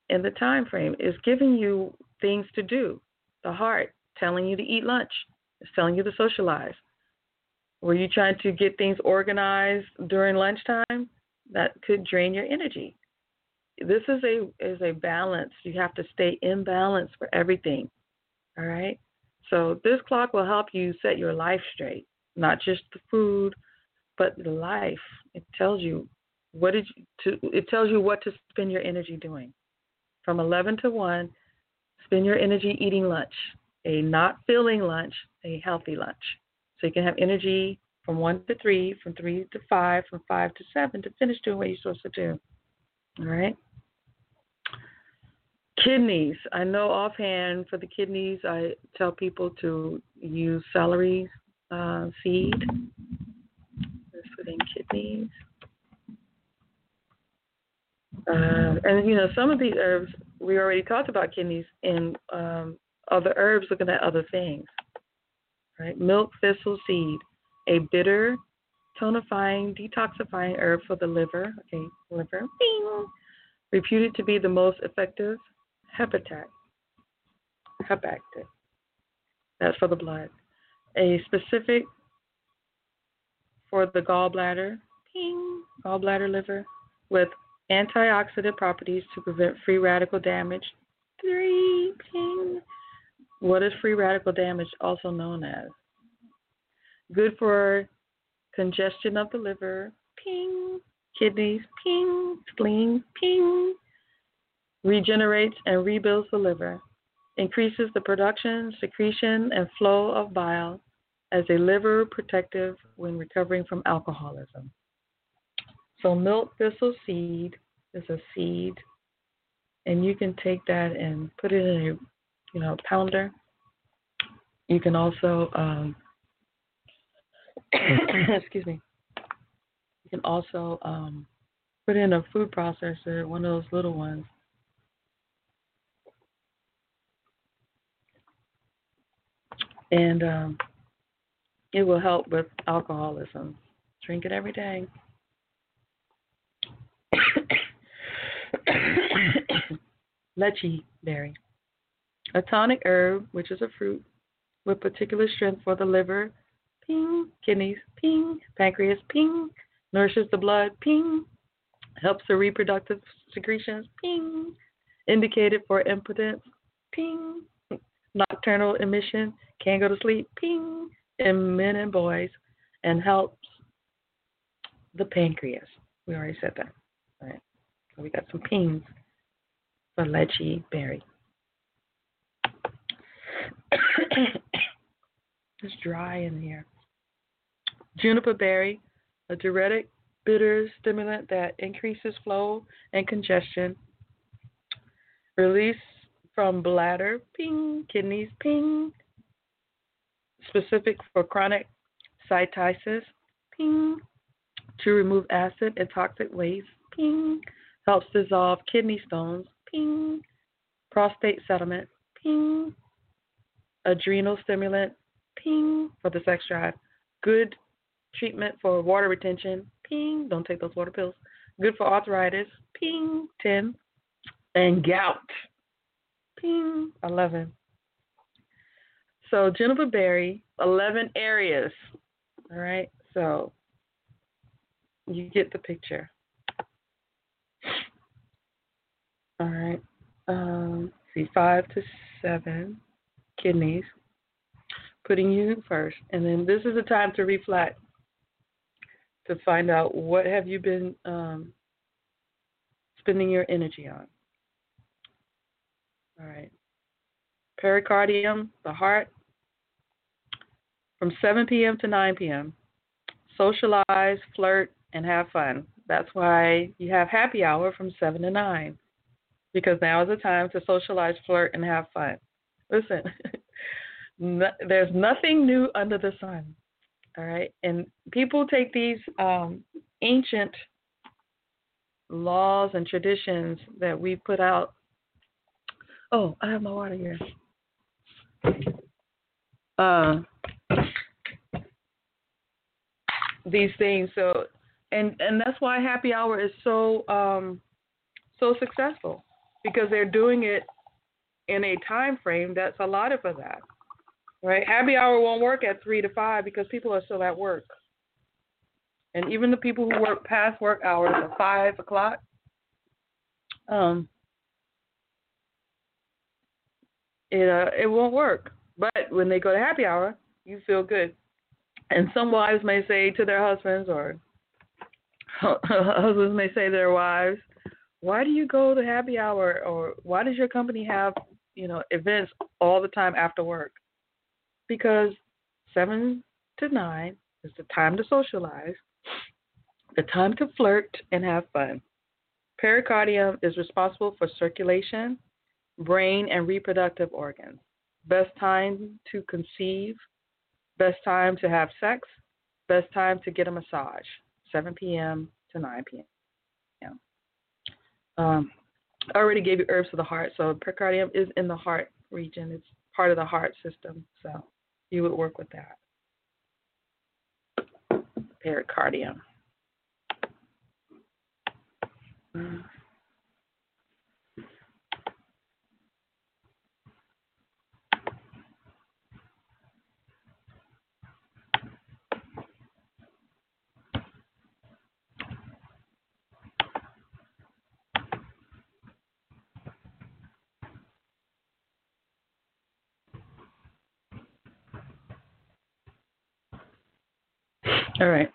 in the time frame. It's giving you things to do. The heart telling you to eat lunch. It's telling you to socialize. Were you trying to get things organized during lunchtime? That could drain your energy. This is a balance. You have to stay in balance for everything. All right? So this clock will help you set your life straight, not just the food, but the life. It tells you it tells you what to spend your energy doing. From 11 to 1, spend your energy eating lunch, a not filling lunch, a healthy lunch. So you can have energy from 1 to 3, from 3 to 5, from 5 to 7 to finish doing what you're supposed to do. All right? Kidneys. I know offhand for the kidneys, I tell people to use celery seed. Let's put in kidneys. And, some of these herbs, we already talked about kidneys in other herbs, looking at other things. Right? Milk thistle seed, a bitter, tonifying, detoxifying herb for the liver. Okay, liver. Bing. Reputed to be the most effective hepactic. That's for the blood. A specific for the gallbladder. Ping. Gallbladder liver with antioxidant properties to prevent free radical damage. 3. Ping. What is free radical damage also known as? Good for congestion of the liver. Ping. Kidneys. Ping. Spleen. Ping. Regenerates and rebuilds the liver. Increases the production, secretion, and flow of bile as a liver protective when recovering from alcoholism. So milk thistle seed is a seed, and you can take that and put it in a pounder. You can also, excuse me. You can also put in a food processor, one of those little ones. And it will help with alcoholism. Drink it every day. Lychee berry. A tonic herb, which is a fruit, with particular strength for the liver, ping, kidneys, ping, pancreas, ping, nourishes the blood, ping, helps the reproductive secretions, ping, indicated for impotence, ping, nocturnal emission, can't go to sleep, ping, in men and boys, and helps the pancreas. We already said that. All right. So we got some pings for lychee berry. It's dry in here. Juniper berry, a diuretic, bitter stimulant that increases flow and congestion. Release from bladder, ping, kidneys, ping. Specific for chronic cystitis, ping. To remove acid and toxic waste, ping. Helps dissolve kidney stones, ping. Prostate settlement, ping. Adrenal stimulant, ping. For the sex drive. Good treatment for water retention, ping. Don't take those water pills. Good for arthritis, ping. 10. And gout, ping. 11. So juniper berry, 11 areas. All right. So you get the picture. All right. 5 to 7 kidneys. Putting you first, and then this is the time to reflect, to find out what have you been spending your energy on. All right. Pericardium, the heart, from 7 p.m. to 9 p.m. Socialize, flirt, and have fun. That's why you have happy hour from 7 to 9, because now is the time to socialize, flirt, and have fun. Listen, there's nothing new under the sun, all right? And people take these ancient laws and traditions that we put out. Oh, I have my water here. These things, so and that's why happy hour is so successful, because they're doing it in a time frame that's allotted for that. Right? Happy hour won't work at 3 to 5 because people are still at work. And even the people who work past work hours at 5 o'clock, it won't work. But when they go to happy hour, you feel good. And some wives may say to their husbands, or husbands may say to their wives, why do you go to happy hour, or why does your company have, events all the time after work? Because 7 to 9 is the time to socialize, the time to flirt and have fun. Pericardium is responsible for circulation, brain, and reproductive organs. Best time to conceive, best time to have sex, best time to get a massage, 7 p.m. to 9 p.m. I already gave you herbs for the heart, so pericardium is in the heart region. It's part of the heart system, so you would work with that. Pericardium. All right.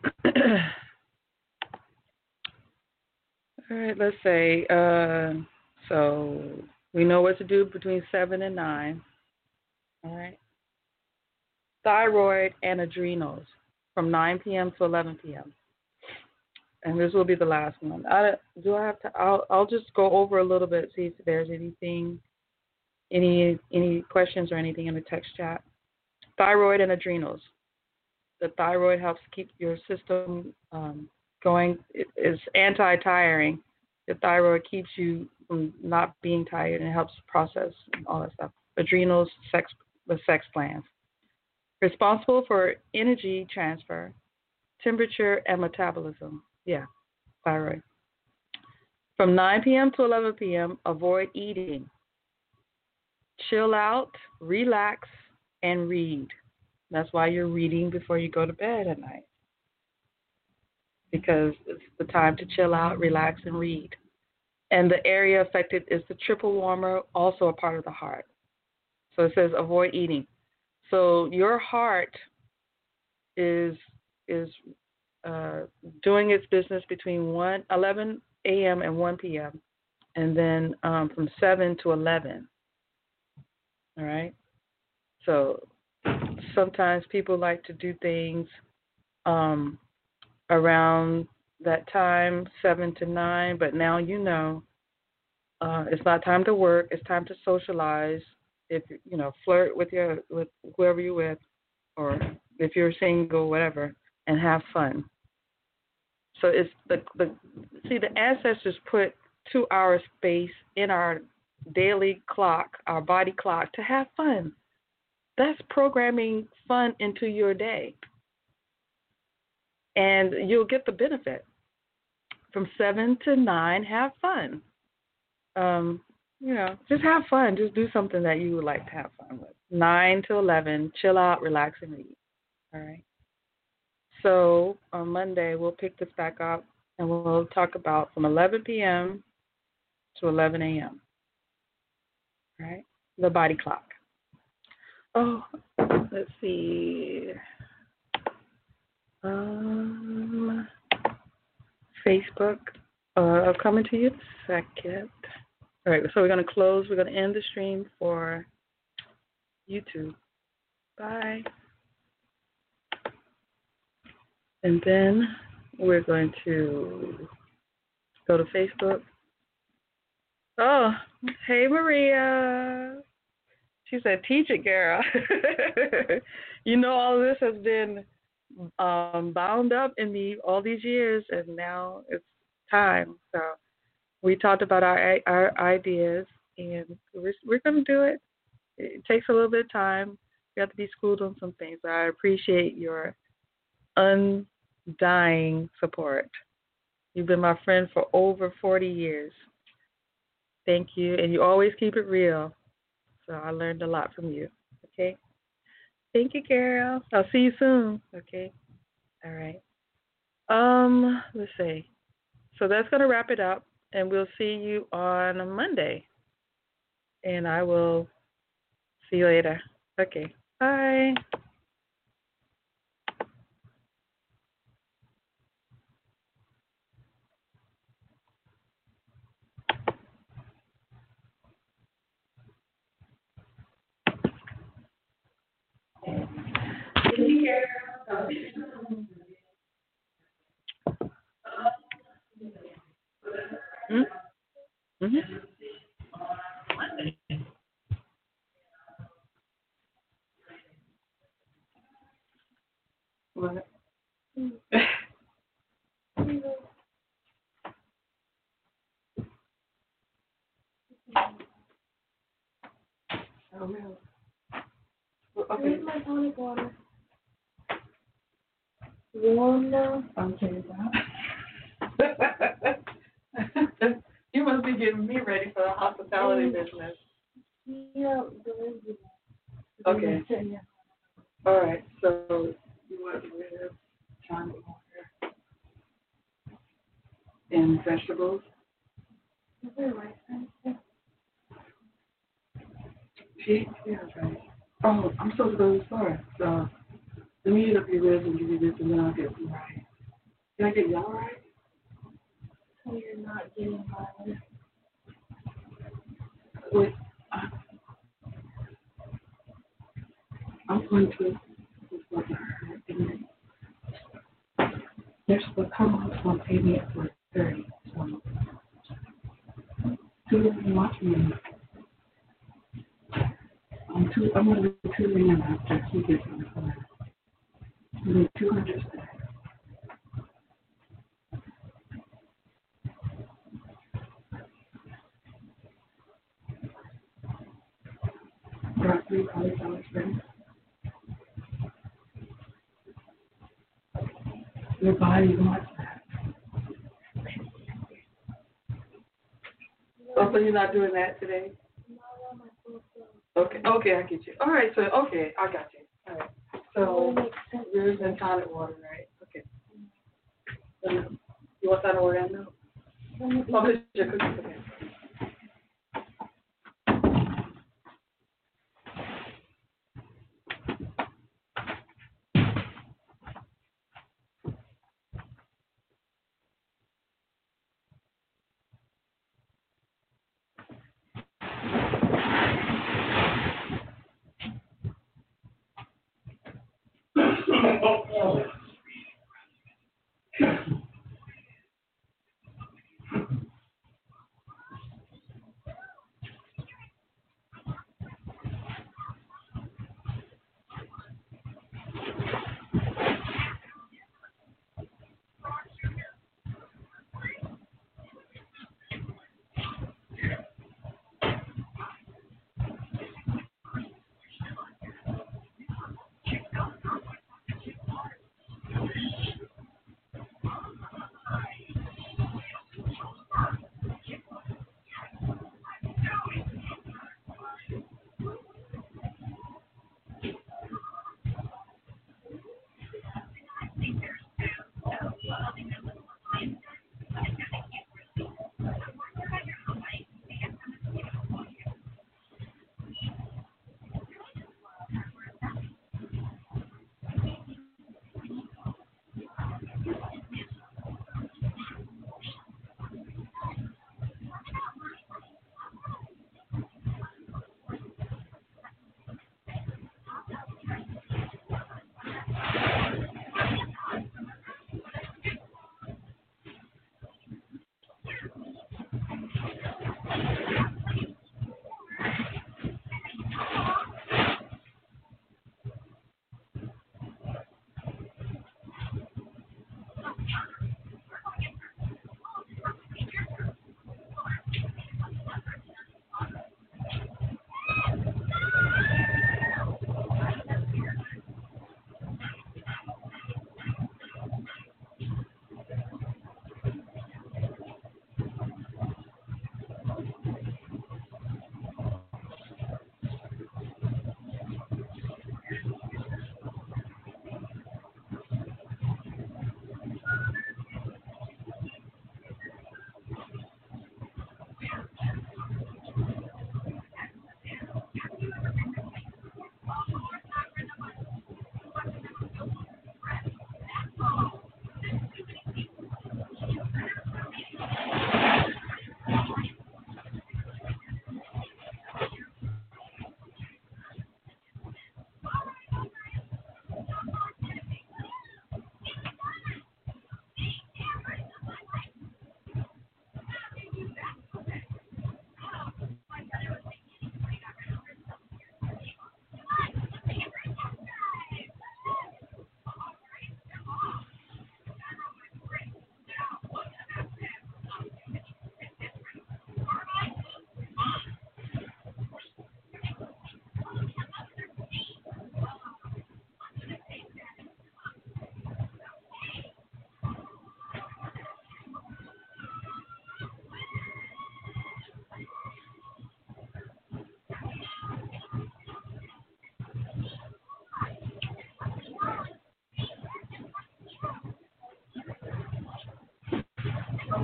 All right, let's say, so we know what to do between 7 and 9. All right. Thyroid and adrenals from 9 p.m. to 11 p.m. And this will be the last one. I'll just go over a little bit, see if there's anything, any questions or anything in the text chat. Thyroid and adrenals. The thyroid helps keep your system going. It is anti-tiring. The thyroid keeps you from not being tired and it helps process and all that stuff. Adrenals, the sex glands. Responsible for energy transfer, temperature, and metabolism. Yeah, thyroid. From 9 p.m. to 11 p.m., avoid eating. Chill out, relax, and read. That's why you're reading before you go to bed at night. Because it's the time to chill out, relax, and read. And the area affected is the triple warmer, also a part of the heart. So it says avoid eating. So your heart is doing its business between 11 a.m. and 1 p.m. and then from 7 to 11. All right? So sometimes people like to do things around that time, 7 to 9, but now you know it's not time to work. It's time to socialize. If flirt with whoever you're with, or if you're single, whatever, and have fun. So it's the ancestors put 2 hour space in our daily clock, our body clock, to have fun. That's programming fun into your day. And you'll get the benefit. From 7 to 9, have fun. Just have fun. Just do something that you would like to have fun with. 9 to 11, chill out, relax, and read. All right. So on Monday, we'll pick this back up, and we'll talk about from 11 p.m. to 11 a.m. All right. The body clock. Oh, let's see. Facebook. I'll come into you in a second. All right, so we're going to close. We're going to end the stream for YouTube. Bye. And then we're going to go to Facebook. Oh, hey, Maria. She said, teach it, girl. All of this has been bound up in me all these years, and now it's time. So we talked about our ideas, and we're going to do it. It takes a little bit of time. We have to be schooled on some things. But I appreciate your undying support. You've been my friend for over 40 years. Thank you. And you always keep it real. So I learned a lot from you. Okay. Thank you, Carol. I'll see you soon. Okay. All right. Let's see. So that's gonna wrap it up, and we'll see you on Monday. And I will see you later. Okay. Bye. Mm-hmm. What? Oh, no. Okay. Where's my tonic water? Warm now? Okay, you must be getting me ready for the hospitality business. Yeah, okay. All right. So you want with tonic water and vegetables? Is there rice? Pig? Yeah, right. Oh, I'm supposed to go to the store. So let me eat up your ribs and give you this, and then I'll get some rice. Can I get y'all rice? So you're not getting mine. Wait, I'm going to. They're supposed to come on to pay me at 4:30. So, two of them watching me. I'm going to be tuning in after he gets on the phone. I'm going to 200. Broccoli, cauliflower, spring. Your body wants that. Oh, so you're not doing that today? Okay, I get you. All right, so, okay, I got you. All right. So, yours and tonic water, right? Okay. You want tonic water and milk? Oh, because your cookies, okay.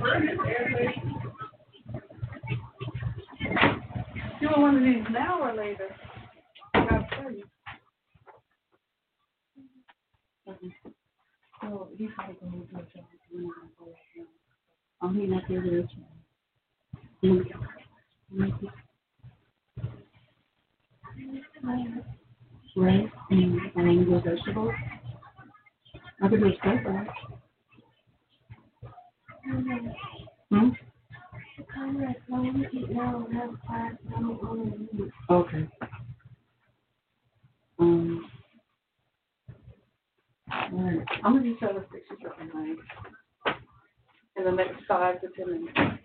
You want one of these now or later? I'll tell you. So he's probably going to move to a job. We're not going to go right now. I'm here not there with you. Right? And your vegetables. I could do stir fry. Hmm? Okay. All right. I'm going to tell us that she's looking nice in the next 5 to 10 minutes.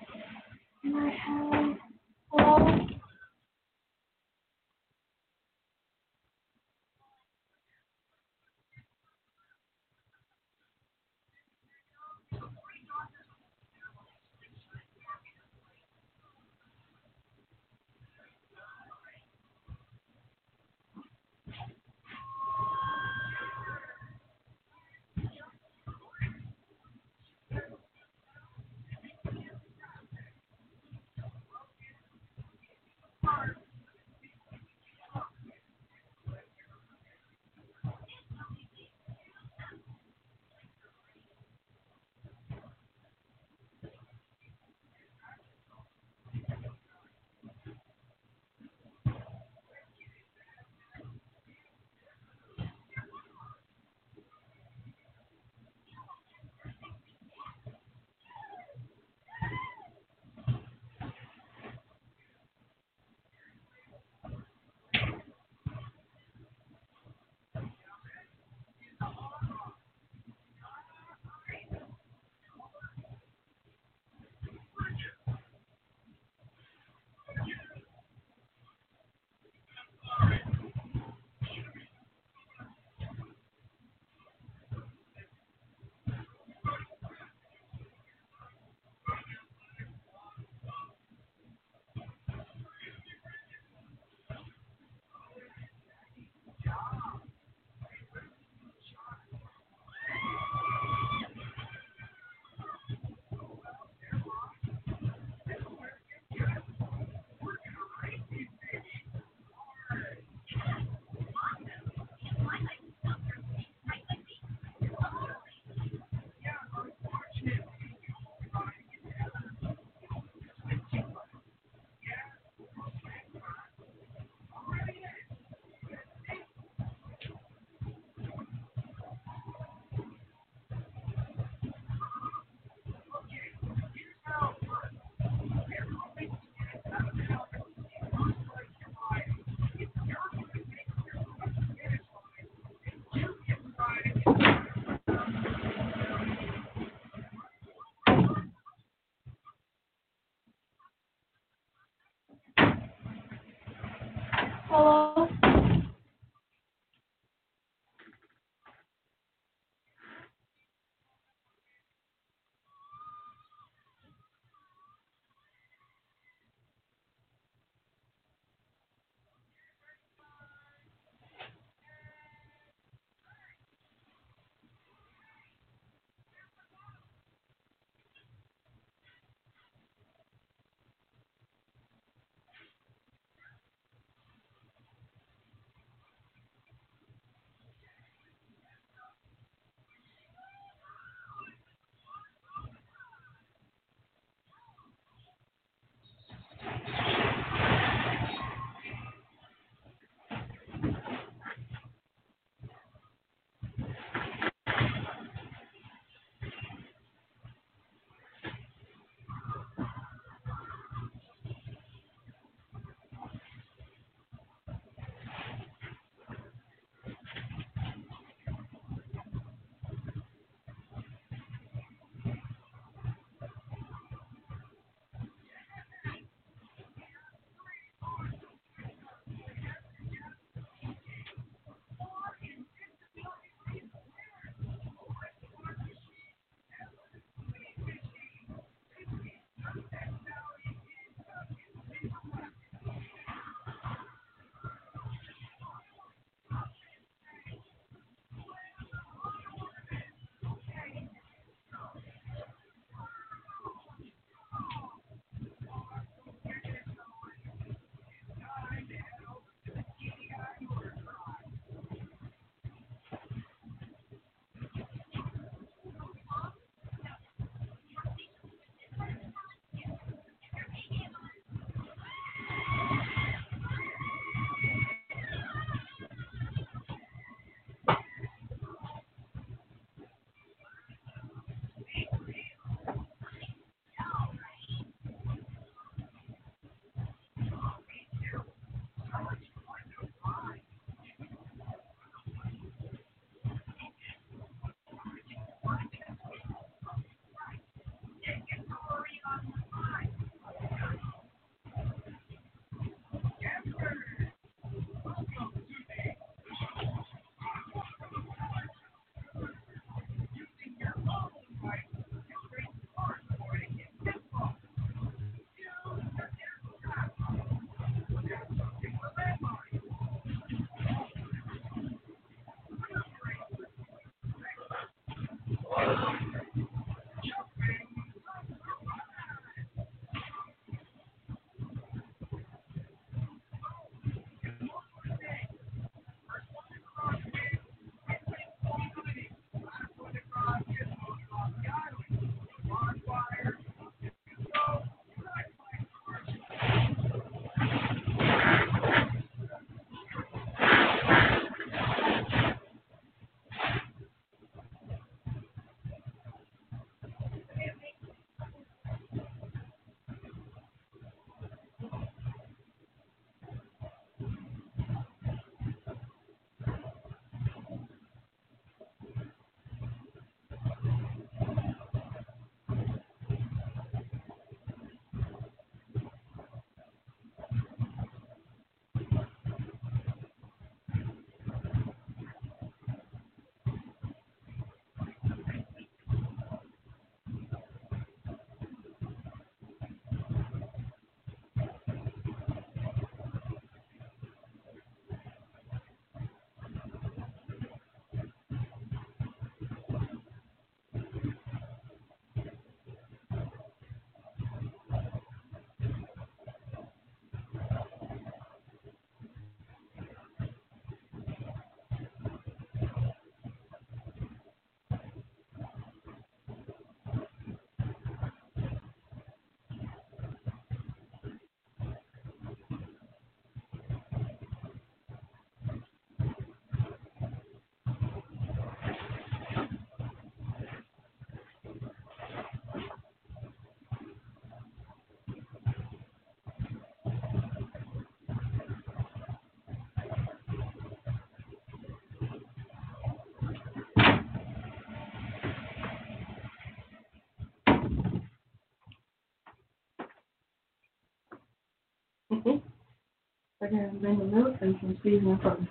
I got lemon milk and some seasoning from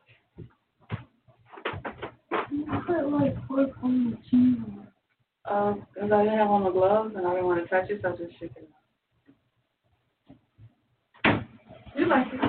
I put like pork on the cheese. Because I didn't have on the gloves and I didn't want to touch it, so I just shook it up. You like it?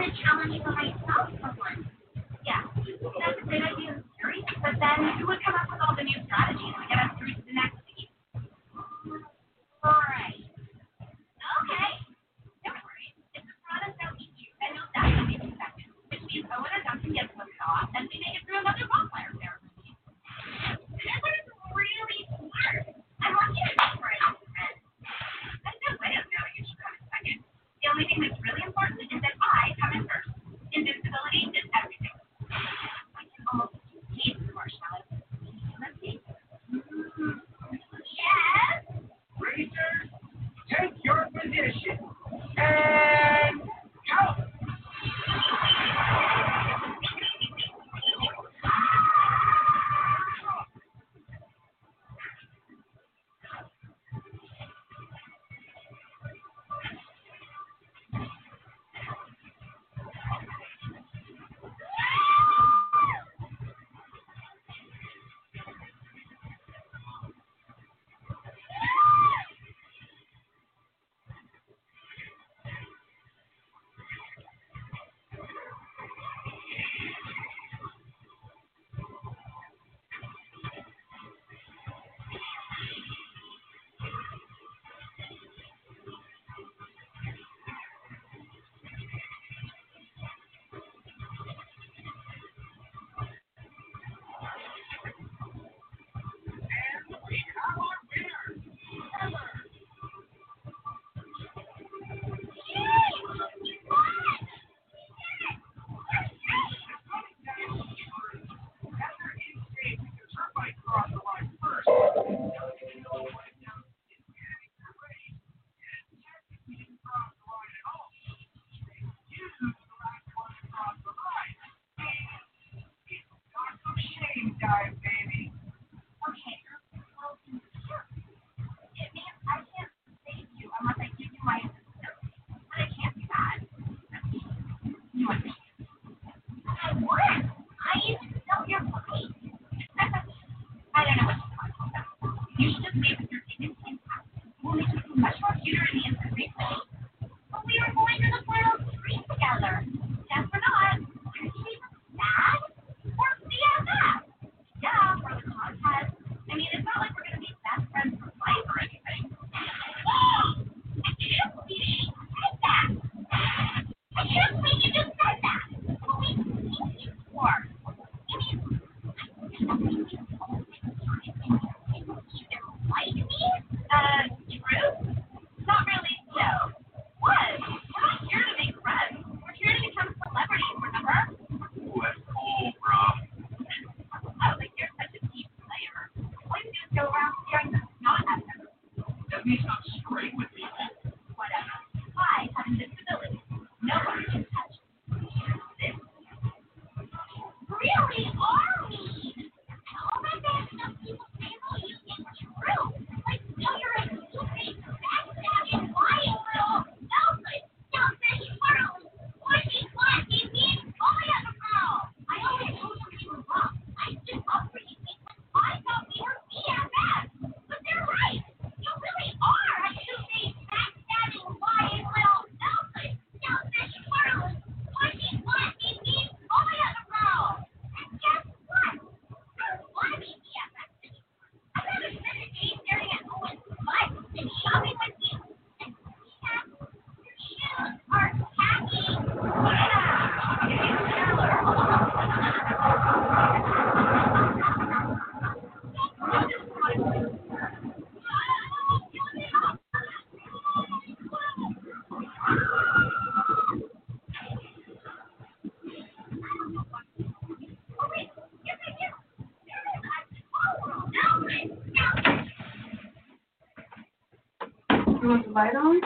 You want the light on?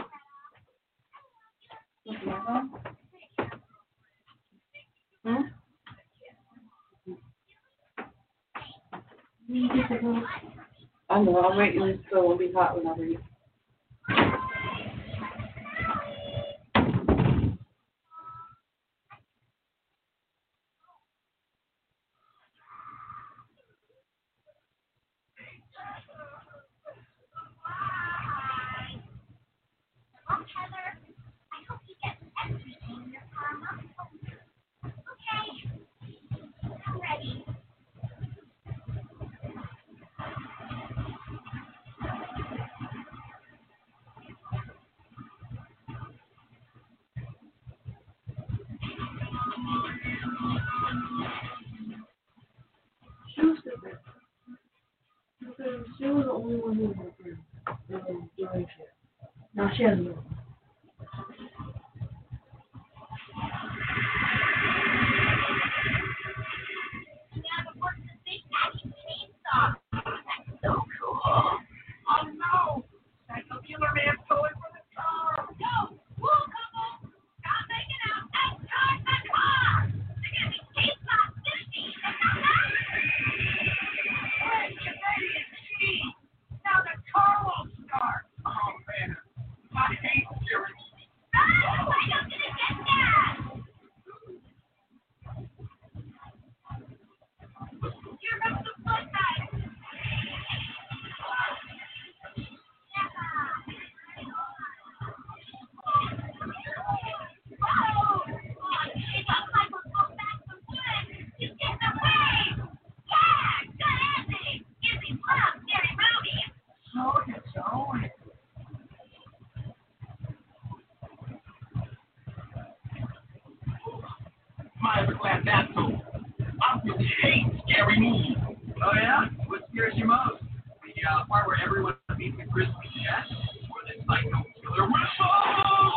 Want the light on? Hmm? I know, I'm waiting so it won't be hot when I read. Well, Heather, I hope you get everything your karma. Now she has no. So cool. Oh no! Psycho Killer Man's going for the car! No! Whoa, couple! Stop making out and start the car! They're gonna be chased by 50! Wait, you idiot! Gee! Now the car won't start! Oh man! I hate steering. Ah! Psycho's gonna get that! Here comes the flood guy! My glass asshole. I really hate scary movies. Oh yeah? What scares you most? The part where everyone meets a crispy chest, or the psycho killer whistles?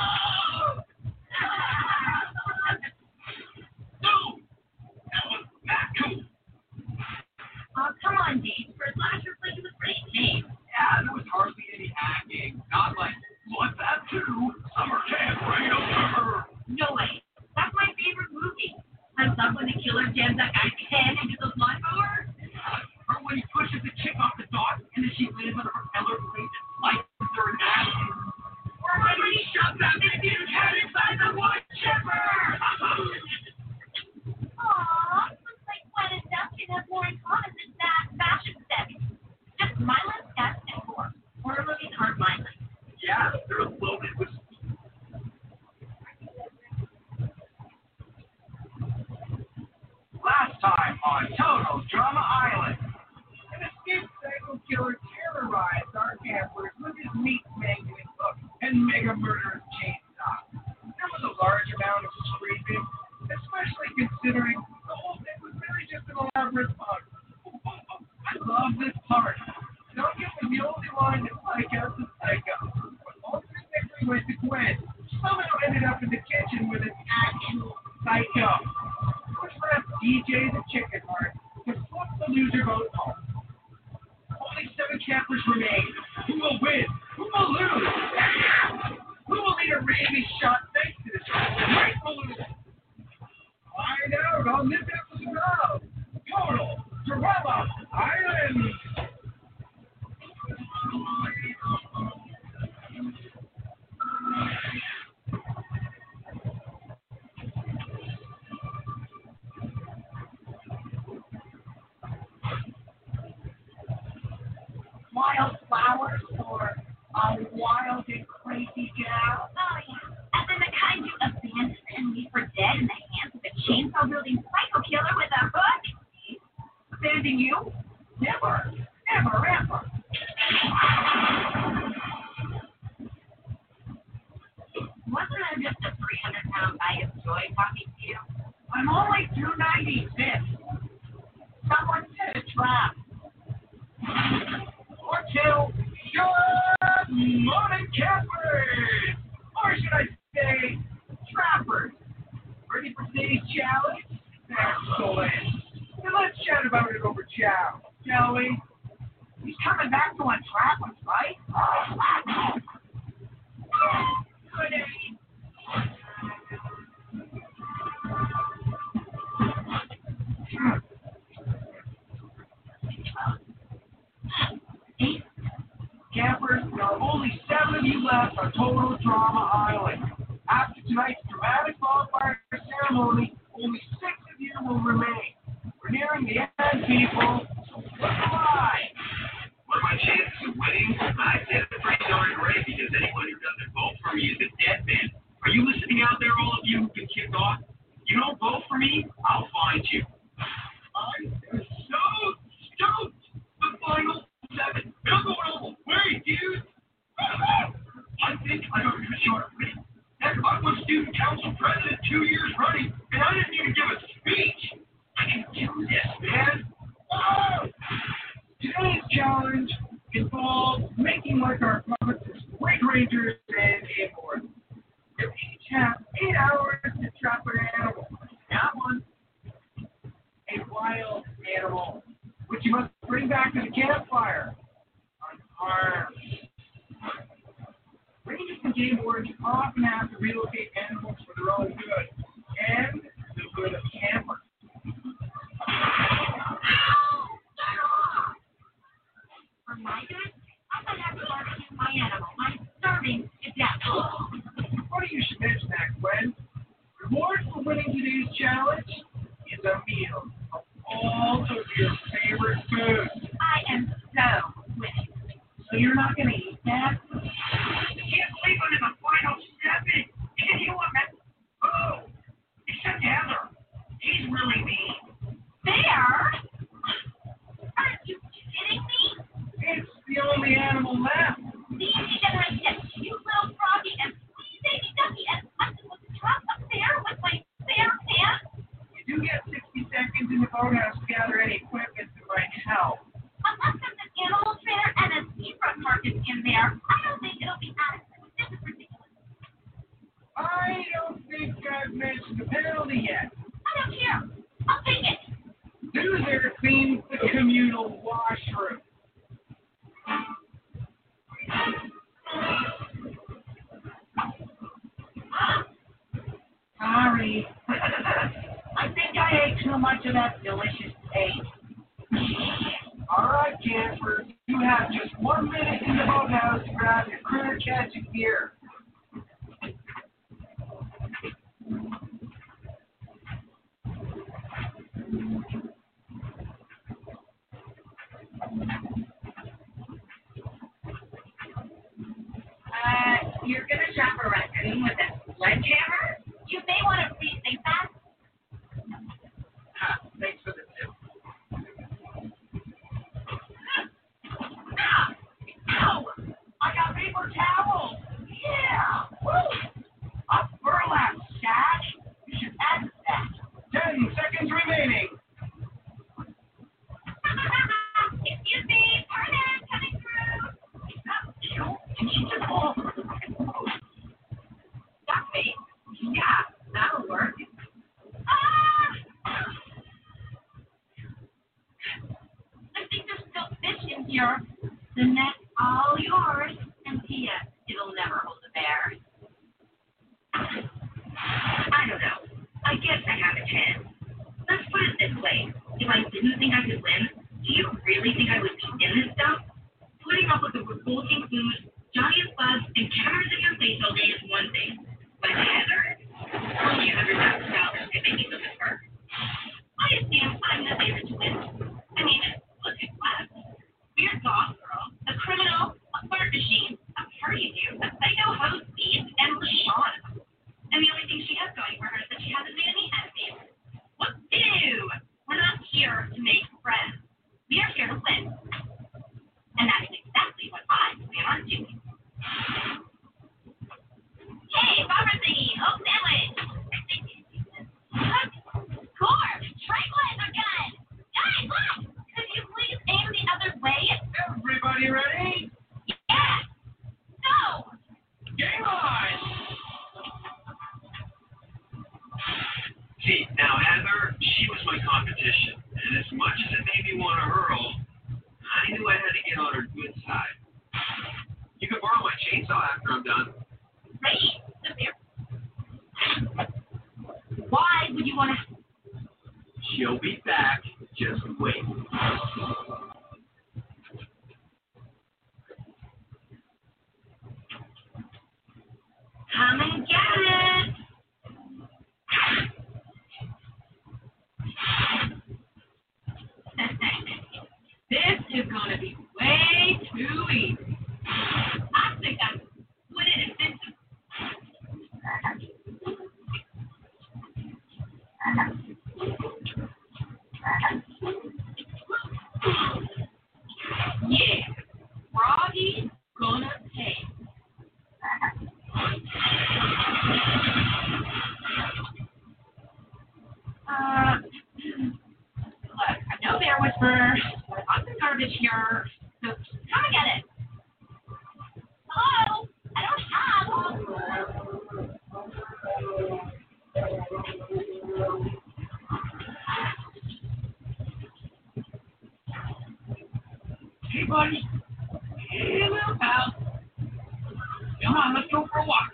No! That was not cool. Oh, come on, Dave. For a slasher flick, it was pretty tame. Yeah, there was hardly any hacking. Not like, what's that too? Summer camp right over. No way. That's my favorite movie. Time's up when the killer jams that guy's head into the lawnmower. Or when he pushes the chick off the dock and then she lands on a propeller blade that slices her in half. Or when he shoves that dude's head inside the wood chipper. Aww, looks like Gwen and Dustin have more in common than that fashion sense. Just mindless cats and gore. Horror movies aren't mindless. Yeah, they're loaded with. Last time on Total Drama Island, an escaped psycho killer terrorized our campers with his meat-mangling hook and mega-murderous chainsaw. There was a large amount of screaming, especially considering the whole thing was really just an elaborate bug. I love this part. Don't get the only line to like out the psycho. But ultimately went to Gwen. Somehow ended up in the kitchen with an actual psycho. Which left DJ the Chicken Heart to flip the loser vote home. Only 7 campers remain. Who will win? Who will lose? Who will need a rabies shot thanks to this great loser? Find out on this episode of Total Drama Island. Wild flowers for a wild and crazy gal. Oh, yeah. And then the kind you abandon and leave for dead in the hands of a chainsaw-wielding psycho killer with a hook? Abandon you? Never. Never, ever. Wasn't I just a 300-pound bag of joy talking to you? I'm only 296. Someone set a trap. Or 2. Good morning, campers! Or should I say, trappers? Ready for today's challenge? Excellent. Now let's chat about it over chow, shall we? He's coming back to untrap us, right? Good aim. Campers, there are only 7 of you left on Total Drama Island. After tonight's dramatic bonfire ceremony, only 6 of you will remain. We're nearing the end, people. So look alive. What are my chances of winning? I said it's pretty darn great because anyone who doesn't vote for me is a dead man. Are you listening out there, all of you who've been kicked off? You don't vote for me, I'll find you. I'm so stoked. The final 7. They're going all the way, dude. I think I know you're short of me. Heck, I was student council president 2 years running, and I didn't even give a speech. I can do this, man. Oh! Today's challenge Thomas's Weight Rangers and game board. You each have 8 hours to trap an animal. That one, a wild animal, which you must bring back to the campfire unharmed. Rangers and game boards often have to relocate animals for their own good and the good of campers. For my good, I might have to barbecue my animal. I'm starving to death. Funny you should mention that, Gwen. Reward for winning today's challenge is a meal of all of your favorite foods. I am so winning. So you're not going to eat that? You can't sleep under the final 7. Can you imagine? Oh, except Heather. He's really mean. Bear? Are you kidding me? It's the only animal left. The easy generation, you little froggy and sweet baby ducky, and nothing was trap a bear with my bare hands. You do get 60 seconds in the boathouse to gather any equipment that might help. Unless there's an animal trainer and a zebra carcass in there, I don't think it'll be adequate. This is ridiculous. I don't think I've mentioned the penalty yet. I don't care. I'll take it. Loser cleans the communal washroom. Sorry. I think I ate too much of that delicious cake. All right, campers. You have just 1 minute in the boathouse to grab your critter catching gear. You're going to chop a raccoon with a sledgehammer? You may want to rethink that. Thanks for the tip. Ow! I got paper towels! Yeah! Woo! A burlap sack? You should add that. 10 seconds remaining. Excuse me, pardon, coming through. Can you just fall? Got me. Yeah, that'll work. I think there's still fish in here. The net's all yours. And P.S. It'll never hold a bear. I don't know. I guess I have a chance. Let's put it this way. If I didn't think I could win, do you really think I would be in this stuff? Putting up with the revolting food, giant bugs, and cameras in your face all day is one thing. But Heather? Only $100,000 can make me look at her. I assume I'm the favorite to win. I mean, look at us. We're Goth Girl, a criminal, a flirt machine, a party dude, a psycho host thief, and LaShawn. And the only thing she has going for her is that she hasn't made any enemies. What do? We're not here to make friends. We are here to win. And that is exactly what I plan on doing. Hey, Barbara Thingy, Hope Sandwich. Core, tranquilizer gun. Guys, look. Could you please aim the other way? Everybody ready? Yeah. Go. Game on! See, now Heather, she was my competition. And as much as it made me want to hurl, I knew I had to get on her good side. You can borrow my chainsaw after I'm done. Great. Why would you want to? She'll be back. Just wait. Come and get it. This is going to be way too easy. I think I put it in this. buddy. Hey, little pal. Come on, let's go for a walk.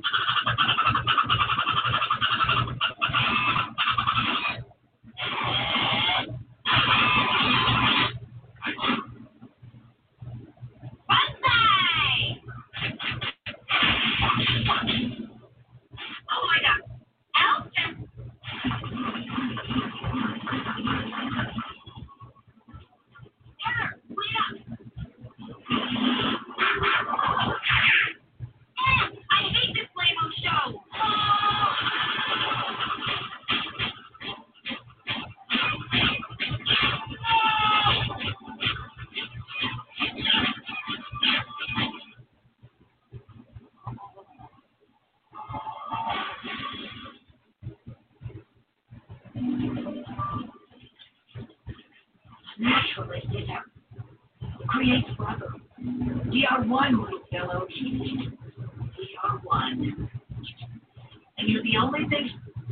Bonsai! Oh my God. Elton! Tanner, wait up! I hate this Flamo show! Naturalistic creates brother. DR1, little fellow. DR1. And you're the only thing.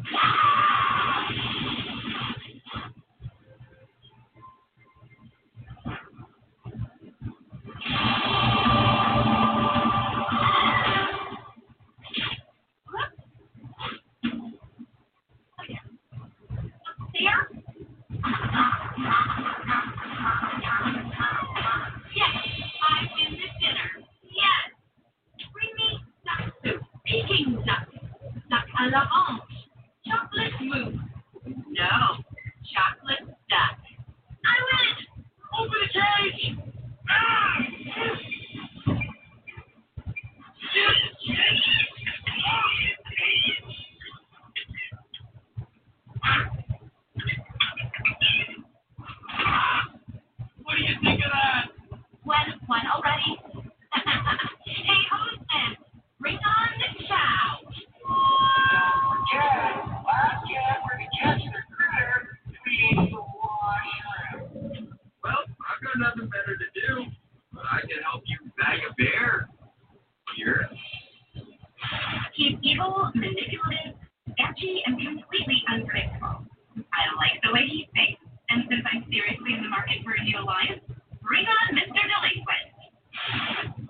There? Yes, I win this dinner. Yes. Bring me duck soup. Peking duck. Duck à l'orange. Chocolate mousse. No. Chocolate duck. I win! Open the cage! What do you think of that? One already. Hey, who's next? Bring on the chow. Yeah, last cat where to catch the critter feeding the washroom. Well, I've got nothing better to do, but I can help you bag a bear. Here. He's evil, manipulative, sketchy, and completely unpredictable. I like the way he thinks, and since I'm seriously in the market for a new alliance, bring on Mr. Delinquent.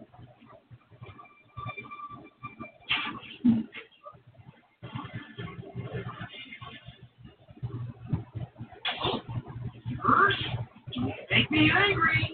First, make me angry.